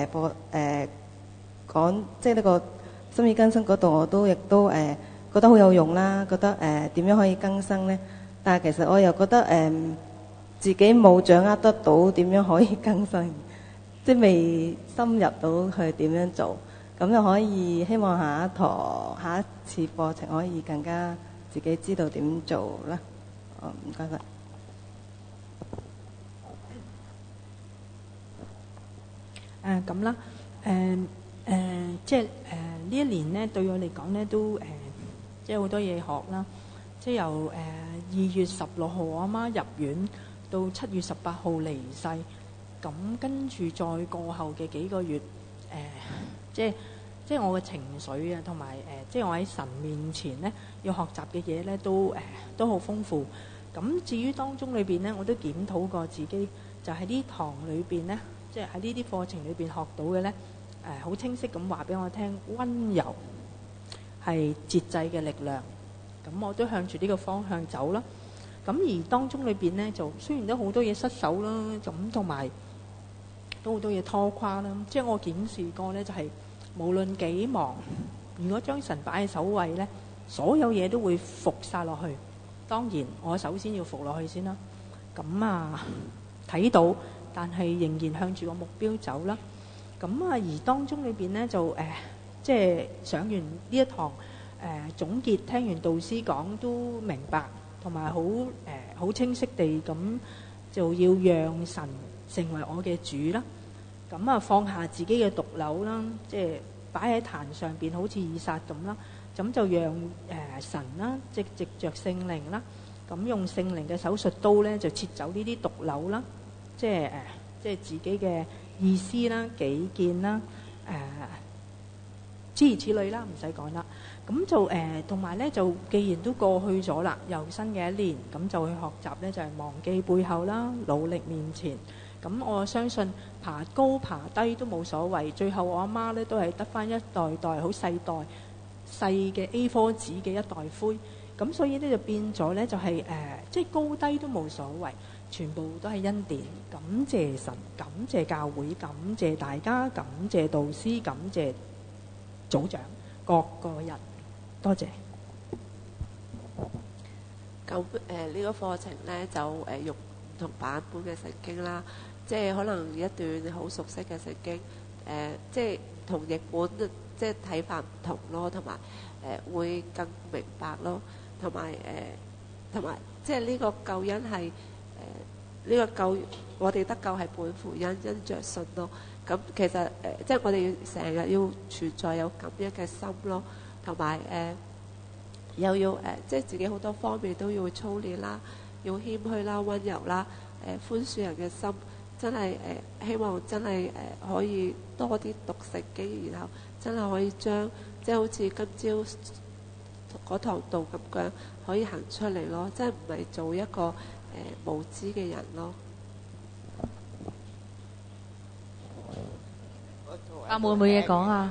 講，即係呢個心意更新嗰度，我都亦都覺得好有用啦。覺得點樣可以更新呢？但係其實我又覺得自己冇掌握得到點樣可以更新，即係未深入到去點樣做。咁就可以希望下一次課程可以更加自己知道點做啦。唔該晒。 咁啦，即係呢一年咧，對我嚟講咧都即係好多嘢學啦。即係由2月16號我阿媽入院，到7月18號離世，咁跟住再過後嘅幾個月，即係即係我嘅情緒啊，同埋即係我喺神面前咧要學習嘅嘢咧，都好豐富。咁至於當中裏邊咧，我都檢討過自己，就喺呢堂裏邊咧，即係喺呢啲課程裏邊學到嘅咧，好清晰咁話俾我聽，温柔係節制嘅力量。咁我都向住呢個方向走啦。咁而當中裏邊咧，就雖然都好多嘢失手啦，咁同埋都好多嘢拖垮啦。即係我檢視過咧，就係無論幾忙，如果將神擺喺首位咧，所有嘢都會伏晒落去。當然，我首先要伏落去先啦。咁睇到，但係仍然向住個目標走啦。咁而當中裏邊咧就即係上完呢一堂總結，聽完導師講都明白，同埋好清晰地咁就要讓神成為我嘅主啦。咁放下自己嘅毒瘤啦，即係擺喺壇上邊，好似以撒咁啦。咁就讓神啦，藉着聖靈啦，咁用聖靈嘅手術刀咧，就切走呢啲毒瘤啦，即係自己嘅意思啦、己見啦、諸如此類啦，唔使講啦。咁就同埋咧，就既然都過去咗啦，又新嘅一年，咁就去學習咧，就係忘記背後啦，努力面前。咁我相信爬高爬低都冇所謂，最後我阿媽咧都係得返一袋袋好細袋細嘅 A4 紙嘅一袋灰，咁所以咧就變咗咧就係即係高低都冇所謂，全部都係恩典。感謝神，感謝教會，感謝大家，感謝導師，感謝組長各個人，多謝。 咁呢個課程咧就用唔同版本嘅聖經啦，即係可能一段好熟悉嘅聖經，即係同譯本即係睇法唔同咯，同埋會更明白咯，同埋即係呢個救恩係呢個我哋得救係本乎恩，因着信咯。咁其實即係我哋成日要存在有咁樣嘅心咯，同埋又要即係自己好多方面都要操練啦，要謙虛啦、溫柔啦、寬恕人嘅心，真係希望真係可以多啲讀聖經，然後真係可以將即係好似今朝嗰堂道咁樣可以行出嚟咯，即係唔係做一個無知嘅人咯。 伯母有冇嘢講啊？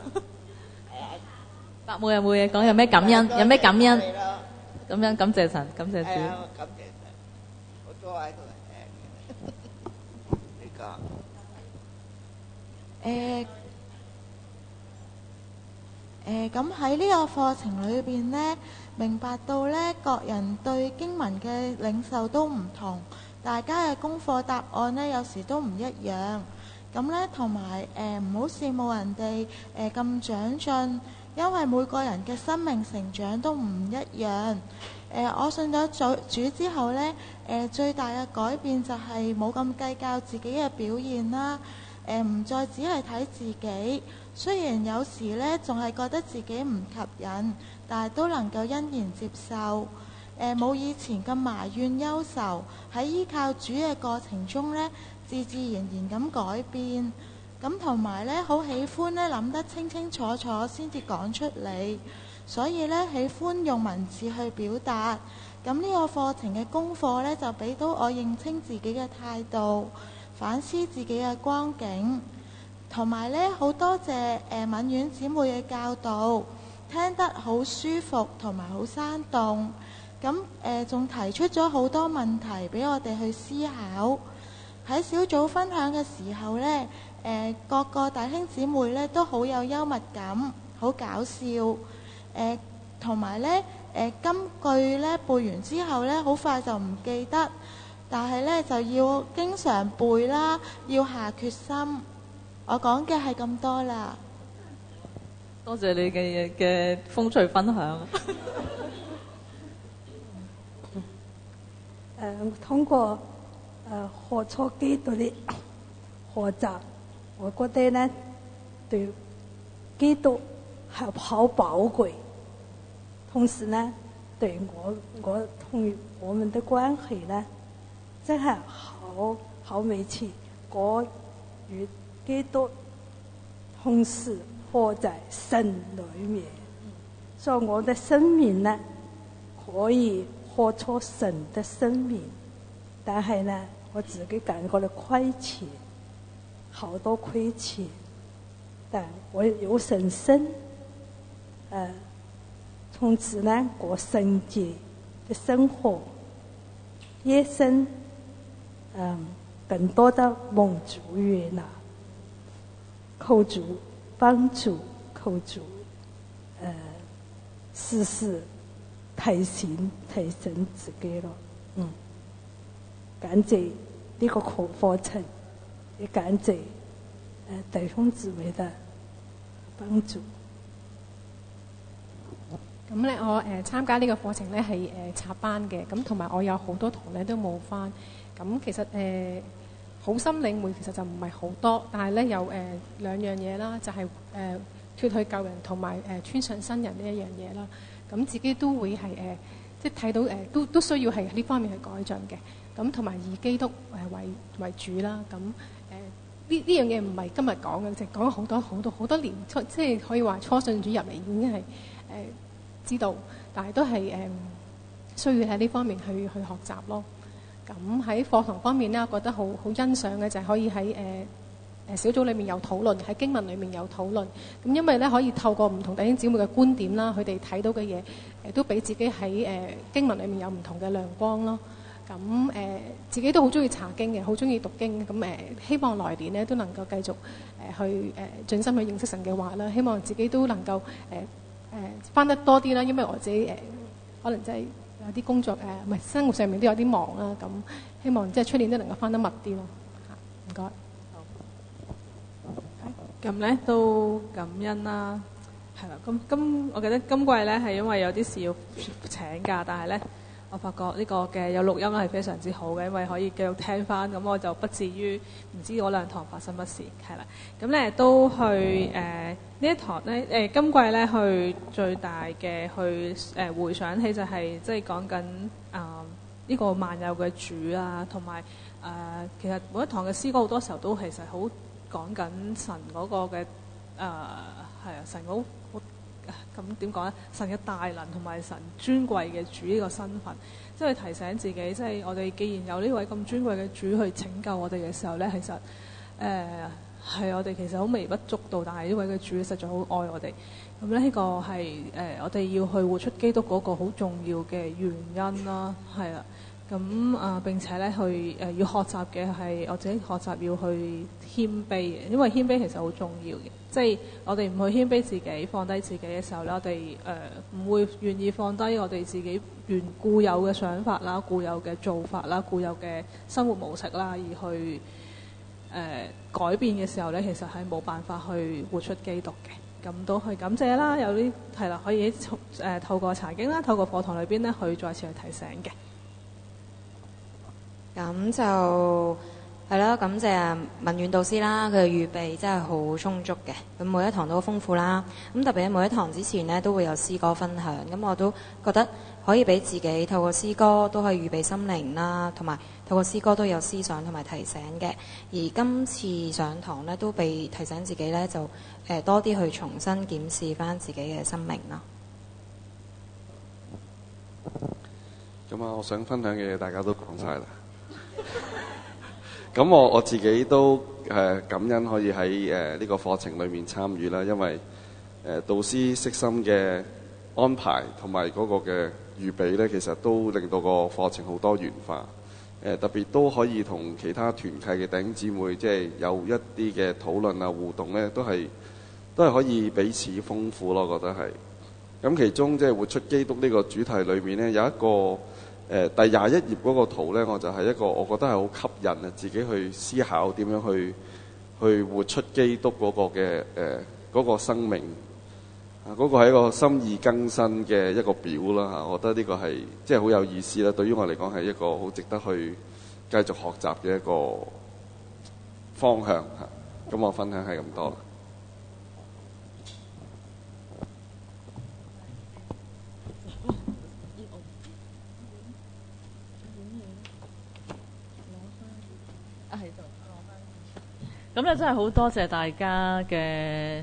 伯母有冇嘢講？有咩感恩？有咩感恩？咁樣感謝神，感謝主。 感謝神，好多喺度聽嘅。你講。 咁喺呢個課程裏邊呢，明白到呢各人對經文嘅領受都唔同，大家嘅功課答案呢有時都唔一樣。咁呢，同埋唔好羨慕人哋咁長進，因為每個人嘅生命成長都唔一樣。我信咗主之後呢，最大嘅改變就係冇咁計較自己嘅表現啦，唔再只係睇自己。雖然有時呢仲係覺得自己唔吸引，但係都能夠欣然接受。冇以前咁埋怨憂愁，喺依靠主嘅過程中呢，自自然然咁改變。咁同埋呢，好喜歡呢諗得清清楚楚先至講出嚟，所以呢，喜歡用文字去表達。咁呢個課程嘅功課呢，就俾到我認清自己嘅態度，反思自己嘅光景，同埋呢，好多謝敏婉姊妹嘅教導，聽得好舒服同埋好生動。咁仲提出咗好多問題俾我哋去思考。喺小組分享嘅時候呢，各個弟兄姊妹呢都好有幽默感，好搞笑。同埋呢，金句呢背完之後呢，好快就唔記得，但係呢就要經常背啦，要下決心。我講嘅係咁多啦。 多謝你嘅風趣分享。 通過學錯基督的學習，我覺得呢對基督係好寶貴，同時呢對我同我們的關係呢真係好密切。我與基督同時活在神裏面，所以我的生命呢可以活出神的生命，但係呢我自己感覺到虧欠，好多虧欠，但我有神生，從此呢過聖潔的生活，一生更多的蒙主悅納，求主幫助，求主時時提醒自己咯。感謝呢個課程，也感謝弟兄姊妹的幫助。 咁咧，我參加呢個課程咧係插班嘅，咁同埋我有好多堂咧都冇返。咁其實好心領會其實就唔係好多，但係咧有兩樣嘢啦，就係脱去舊人同埋穿上新人呢一樣嘢啦。咁自己都會係即係睇到都需要係呢方面去改進嘅。咁同埋以基督為主啦。咁呢樣嘢唔係今日講嘅，就講咗好多年，即係可以話初信主入嚟已經係知道，但係都係需要喺呢方面去學習咯。咁喺課堂方面咧，我覺得好欣賞嘅就係可以喺小組裏面有討論，喺經文裏面有討論。咁因為咧可以透過唔同弟兄姊妹嘅觀點啦，佢哋睇到嘅嘢都俾自己喺經文裏面有唔同嘅亮光咯。咁自己都好中意查經嘅，好中意讀經。咁希望來年咧都能夠繼續去盡心去認識神嘅話啦。希望自己都能夠返得多啲啦，因為我自己可能真係有啲工作唔係生活上面都有啲忙啦。咁希望即係出年都能夠返得密啲咯。唔該。 咁咧都感恩啦，係啦。咁我記得今季咧係因為有啲事要請假，但係咧我發覺呢個嘅有錄音咧係非常之好嘅，因為可以繼續聽翻，咁我就不至於唔知嗰兩堂發生乜事，係啦。咁咧都去呢一堂咧今季咧去最大嘅去回想起就係即係講緊呢個萬有嘅主啊，同埋其實每一堂嘅詩歌好多時候都其實好講緊神嗰個嘅係啊，神好咁點講咧？神嘅大能同埋神尊貴嘅主呢個身份，即係提醒自己，即係我哋既然有呢位咁尊貴嘅主去拯救我哋嘅時候咧，其實係我哋其實好微不足道，但係呢位嘅主實在好愛我哋。咁咧呢個係我哋要去活出基督嗰個好重要嘅原因啦，係啦。咁並且咧去要學習嘅係我自己學習要去謙卑嘅，因為謙卑其實好重要嘅。即係我哋唔去謙卑自己，放低自己嘅時候咧，我哋唔會願意放低我哋自己原固有嘅想法啦、固有嘅做法啦、固有嘅生活模式啦，而去改變嘅時候咧，其實係冇辦法去活出基督嘅。咁都去感謝啦，有啲係啦，可以透過查經啦，透過課堂裏邊咧，去再次去提醒嘅。 咁就係啦，感謝文遠導師啦，佢嘅預備真係好充足嘅，咁每一堂都好豐富啦。咁特別喺每一堂之前呢，都會有詩歌分享，咁我都覺得可以俾自己透過詩歌都可以預備心靈啦，同埋透過詩歌都有思想同埋提醒嘅。而今次上堂呢，都被提醒自己呢，就多啲去重新檢視翻自己嘅生命啦。 咁我想分享嘅嘢大家都講晒啦。咁我自己都感恩可以喺呢個課程裏面參與啦，因為導師悉心嘅安排同埋嗰個嘅預備呢，其實都令到個課程好多元化。特別都可以同其他團契嘅弟兄姊妹，即係有一啲嘅討論啊、互動呢，都係可以彼此豐富咯。我覺得係。咁其中即係活出基督呢個主題裏面呢，有一個第21頁嗰個圖呢，我就係一個我覺得係好吸引啊，自己去思考點樣去活出基督嗰個嘅嗰個生命啊，嗰個係一個心意更新嘅一個表啦嚇，我覺得呢個係即係好有意思啦。對於我嚟講係一個好值得去繼續學習嘅一個方向嚇。咁我分享係咁多啦。 咁咧真係好多謝大家嘅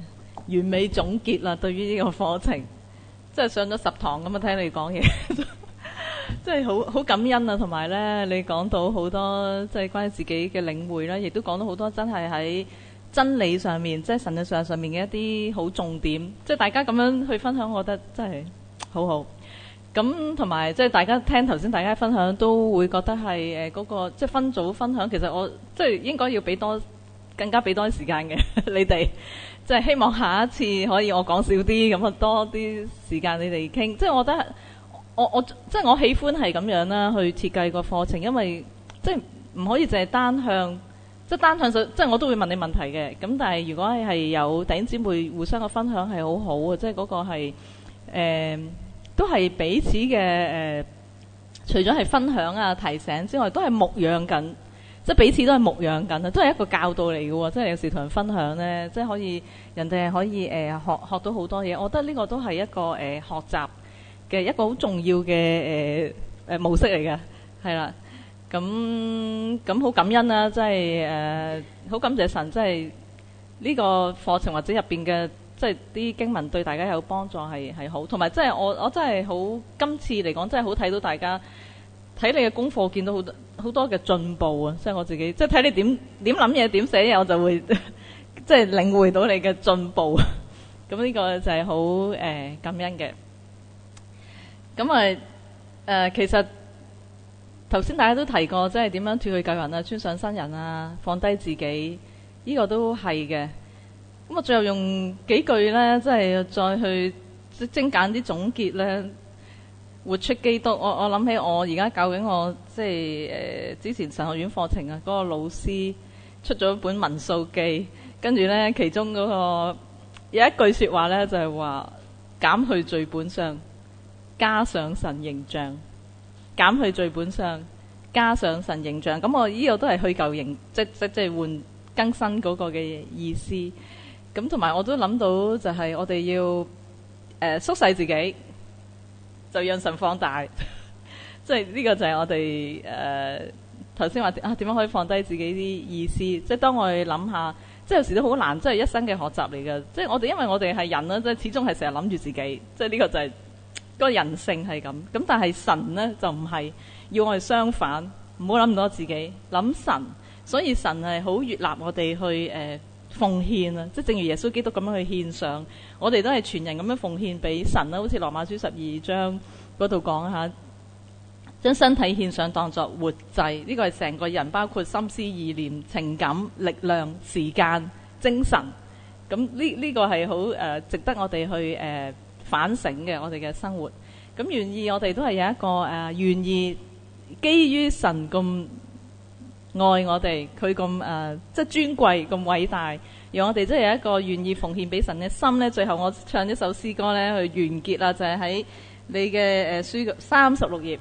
完美總結啦。對於呢個課程，即係上咗10堂咁啊，聽你講嘢，即係好感恩啊。同埋咧，你講到好多即係關於自己嘅領會啦，亦都講到好多真係喺真理上面，即係神嘅上面嘅一啲好重點。即係大家咁樣去分享，我覺得真係好好。咁同埋即係大家聽頭先大家分享，都會覺得係嗰個即係分組分享。其實我即係應該要更加俾多啲時間嘅你哋，即係希望下一次可以我講少啲，咁啊多啲時間你哋傾。即係我覺得我即係我喜歡係咁樣啦，去設計個課程，因為即係唔可以淨係單向，即係單向即係我都會問你問題嘅。咁但係如果係有弟兄姊妹互相嘅分享係好好嘅，即係嗰個係都係彼此嘅除咗係分享啊提醒之外，都係牧養緊，即係彼此都係牧養緊啊，都係一個教導嚟嘅喎。即係有時同人分享咧，即係可以人哋係可以學到好多嘢。我覺得呢個都係一個學習嘅一個好重要嘅模式嚟嘅，係啦。咁好感恩啦，即係好感謝神，即係呢個課程或者入邊嘅。即係啲經文對大家有幫助係好，同埋即係我真係好今次嚟講真係好睇到大家睇你嘅功課，見到好多嘅進步啊！即係我自己即係睇你點諗嘢點寫嘢，我就會即係領會到你嘅進步。咁呢個就係好感恩嘅。咁其實頭先大家都提過，即係點樣脫去舊人啊，穿上新人啊，放低自己，呢個都係嘅。咁我最後用幾句咧，即係再去精簡啲總結咧，活出基督。我諗起我而家教緊我即係之前神學院課程啊，嗰個老師出咗一本民數記，跟住咧其中嗰個有一句說話咧，就係話減去罪本相，加上神形象，減去罪本相，加上神形象。咁我呢個都係去舊形，即係換更新嗰個嘅意思。咁同埋我都諗到就係我哋要縮細自己，就讓神放大。即係呢個就係我哋頭先話點樣可以放低自己啲意思。即係當我哋諗下，即係有時都好難，即係一生嘅學習嚟嘅。即係我哋因為我哋係人啦，即係始終係成日諗住自己。即係呢個就係個人性係咁。咁但係神呢，就唔係，要我哋相反，唔好諗咁多自己，諗神。所以神係好悅納我哋去奉獻啊！即係正如耶穌基督咁樣去獻上，我哋都係全人咁樣奉獻俾神啦。好似羅馬書12章嗰度講下，將身體獻上當作活祭。呢個係成個人，包括心思意念、情感、力量、時間、精神。咁呢個係好值得我哋去反省嘅，我哋嘅生活。咁願意我哋都係有一個願意基於神咁愛我哋，佢咁即係尊貴咁偉大，讓我哋真係有一個願意奉獻俾神嘅心咧。最後我唱一首詩歌咧去完結啦，就係喺你嘅書36頁，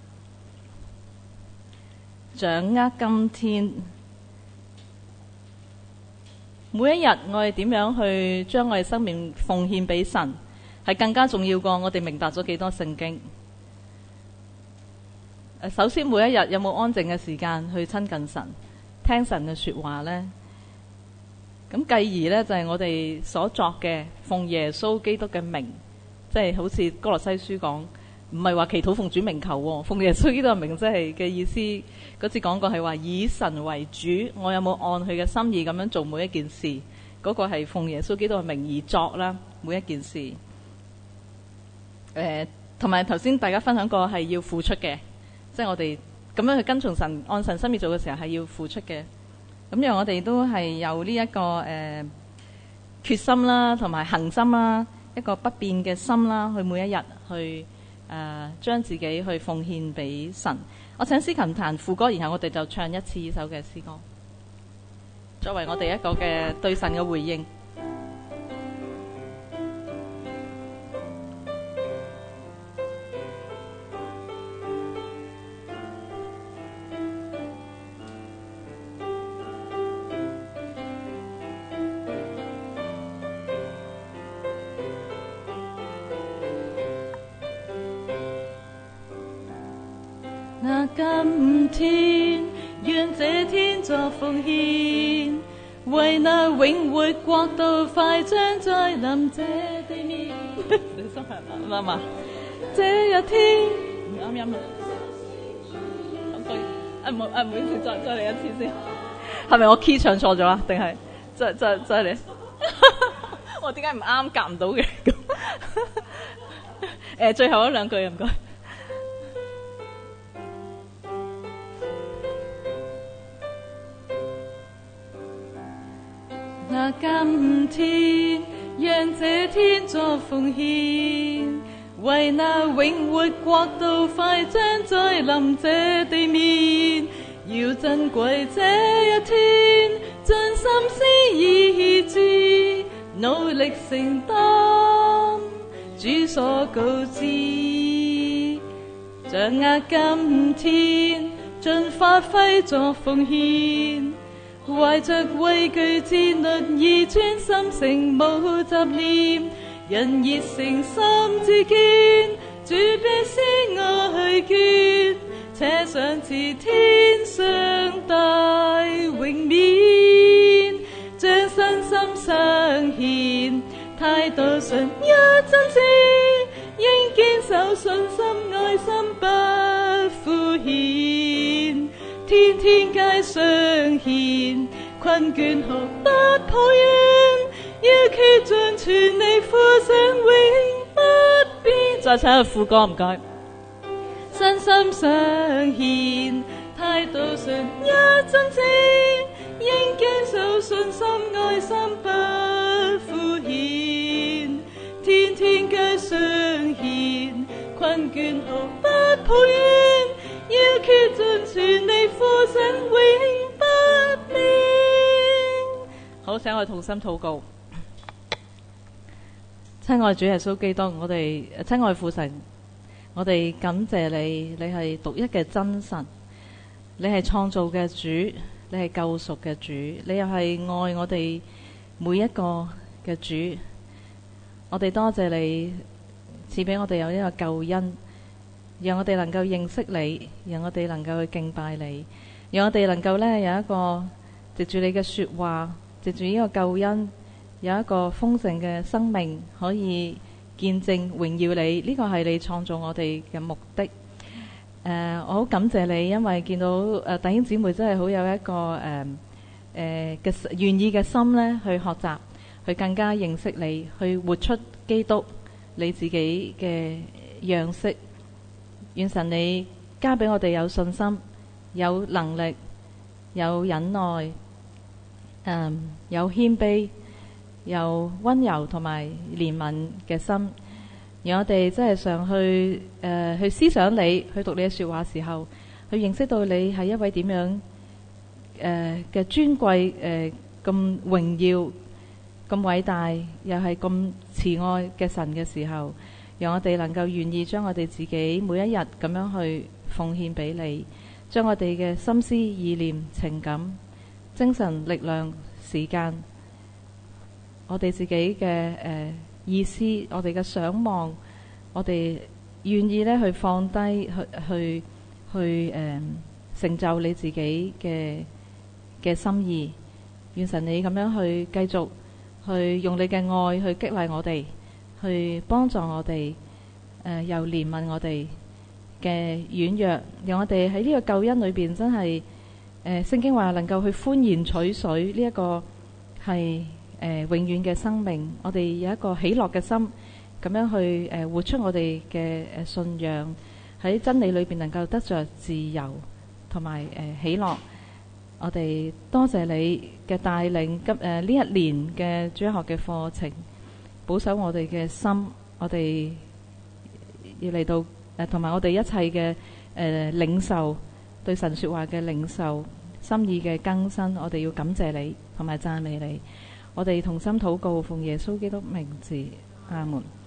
掌握今天。每一日我哋點樣去將我哋生命奉獻俾神，係更加重要過我哋明白咗幾多聖經。首先每一日有冇安靜嘅時間去親近神，聽神嘅說話呢？咁繼而呢，就係我哋所作嘅奉耶穌基督嘅名，即係好似哥羅西書講，唔係話祈禱奉主名求喎，奉耶穌基督嘅名，即係嘅意思。嗰次講過係話以神為主，我有冇按佢嘅心意咁樣做每一件事？嗰個係奉耶穌基督嘅名而作啦，每一件事。同埋頭先大家分享過係要付出嘅。即係我哋咁樣去跟從神，按神心意做嘅時候係要付出嘅。咁讓我哋都係有呢一個決心啦，同埋恒心啦，一個不變嘅心啦，去每一日去將自己去奉獻俾神。我請司琴彈副歌，然後我哋就唱一次呢首嘅詩歌，作為我哋一個嘅對神嘅回應。 那今天願這天作奉獻， 為那永活國度快將再臨這地面。你心係啱嘛？這一天唔啱音啊！唔好唔好意思，再嚟一次先。係咪我 key 唱錯咗啊？定係再嚟？我點解唔啱夾唔到嘅？最後一兩句唔該。那今天讓這天作奉獻，為那永活國度快將再臨這地面，要珍貴這一天，盡心思意志，努力承擔主所告知，掌握今天，盡發揮作奉獻，懷着畏懼戰律而專心誠無雜念，人熱誠心自堅，主必使我去見，且上至天上大榮冕，將身心相獻，態度純一真摯，應堅守信心愛心不敷衍，天天皆相獻，困倦學不抱怨，要竭盡全力付上永不變。再唱個副歌唔該。身心相獻，態度純一真摯，應堅守信心愛心不敷衍，天天皆相獻，困倦學不抱怨，要竭盡全力付上永不變。好，請我哋同心禱告。親愛主耶穌基督，我哋親愛父神，我哋感謝你，你係獨一嘅真神，你係創造嘅主，你係救贖嘅主，你又係愛我哋每一個嘅主。我哋多謝你賜俾我哋有一個救恩，讓我哋能夠認識你，讓我哋能夠去敬拜你，讓我哋能夠呢有一個藉住你嘅說話，藉住呢個救恩，有一個豐盛嘅生命可以見證榮耀你。呢個係你創造我哋嘅目的。我好感謝你，因為見到弟兄姊妹真係好有一個嘅願意嘅心呢去學習，去更加認識你，去活出基督你自己嘅樣式。願神你加俾我哋有信心、有能力、有忍耐、有謙卑、有溫柔同埋憐憫嘅心，讓我哋真係上去去思想你，去讀你嘅說話時候，去認識到你係一位點樣嘅尊貴、咁榮耀、咁偉大，又係咁慈愛嘅神嘅時候，讓我哋能夠願意將我哋自己每一日咁樣去奉獻俾你，將我哋嘅心思意念、情感、精神力量、時間，我哋自己嘅意思，我哋嘅想望，我哋願意咧去放低，去成就你自己嘅心意。願神你咁樣去繼續去用你嘅愛去激勵我哋，去幫助我哋，又憐憫我哋嘅軟弱，讓我哋喺呢個救恩裏邊真係聖經話能夠去歡然取水，呢一個係永遠嘅生命。我哋有一個喜樂嘅心，咁樣去活出我哋嘅信仰，喺真理裏邊能夠得着自由同埋喜樂。我哋多謝你嘅帶領，呢一年嘅主日學嘅課程，保守我哋嘅心，我哋要嚟到同埋我哋一切嘅領受，對神說話嘅領受，心意嘅更新，我哋要感謝你同埋讚美你。我哋同心禱告，奉耶穌基督名字，阿門。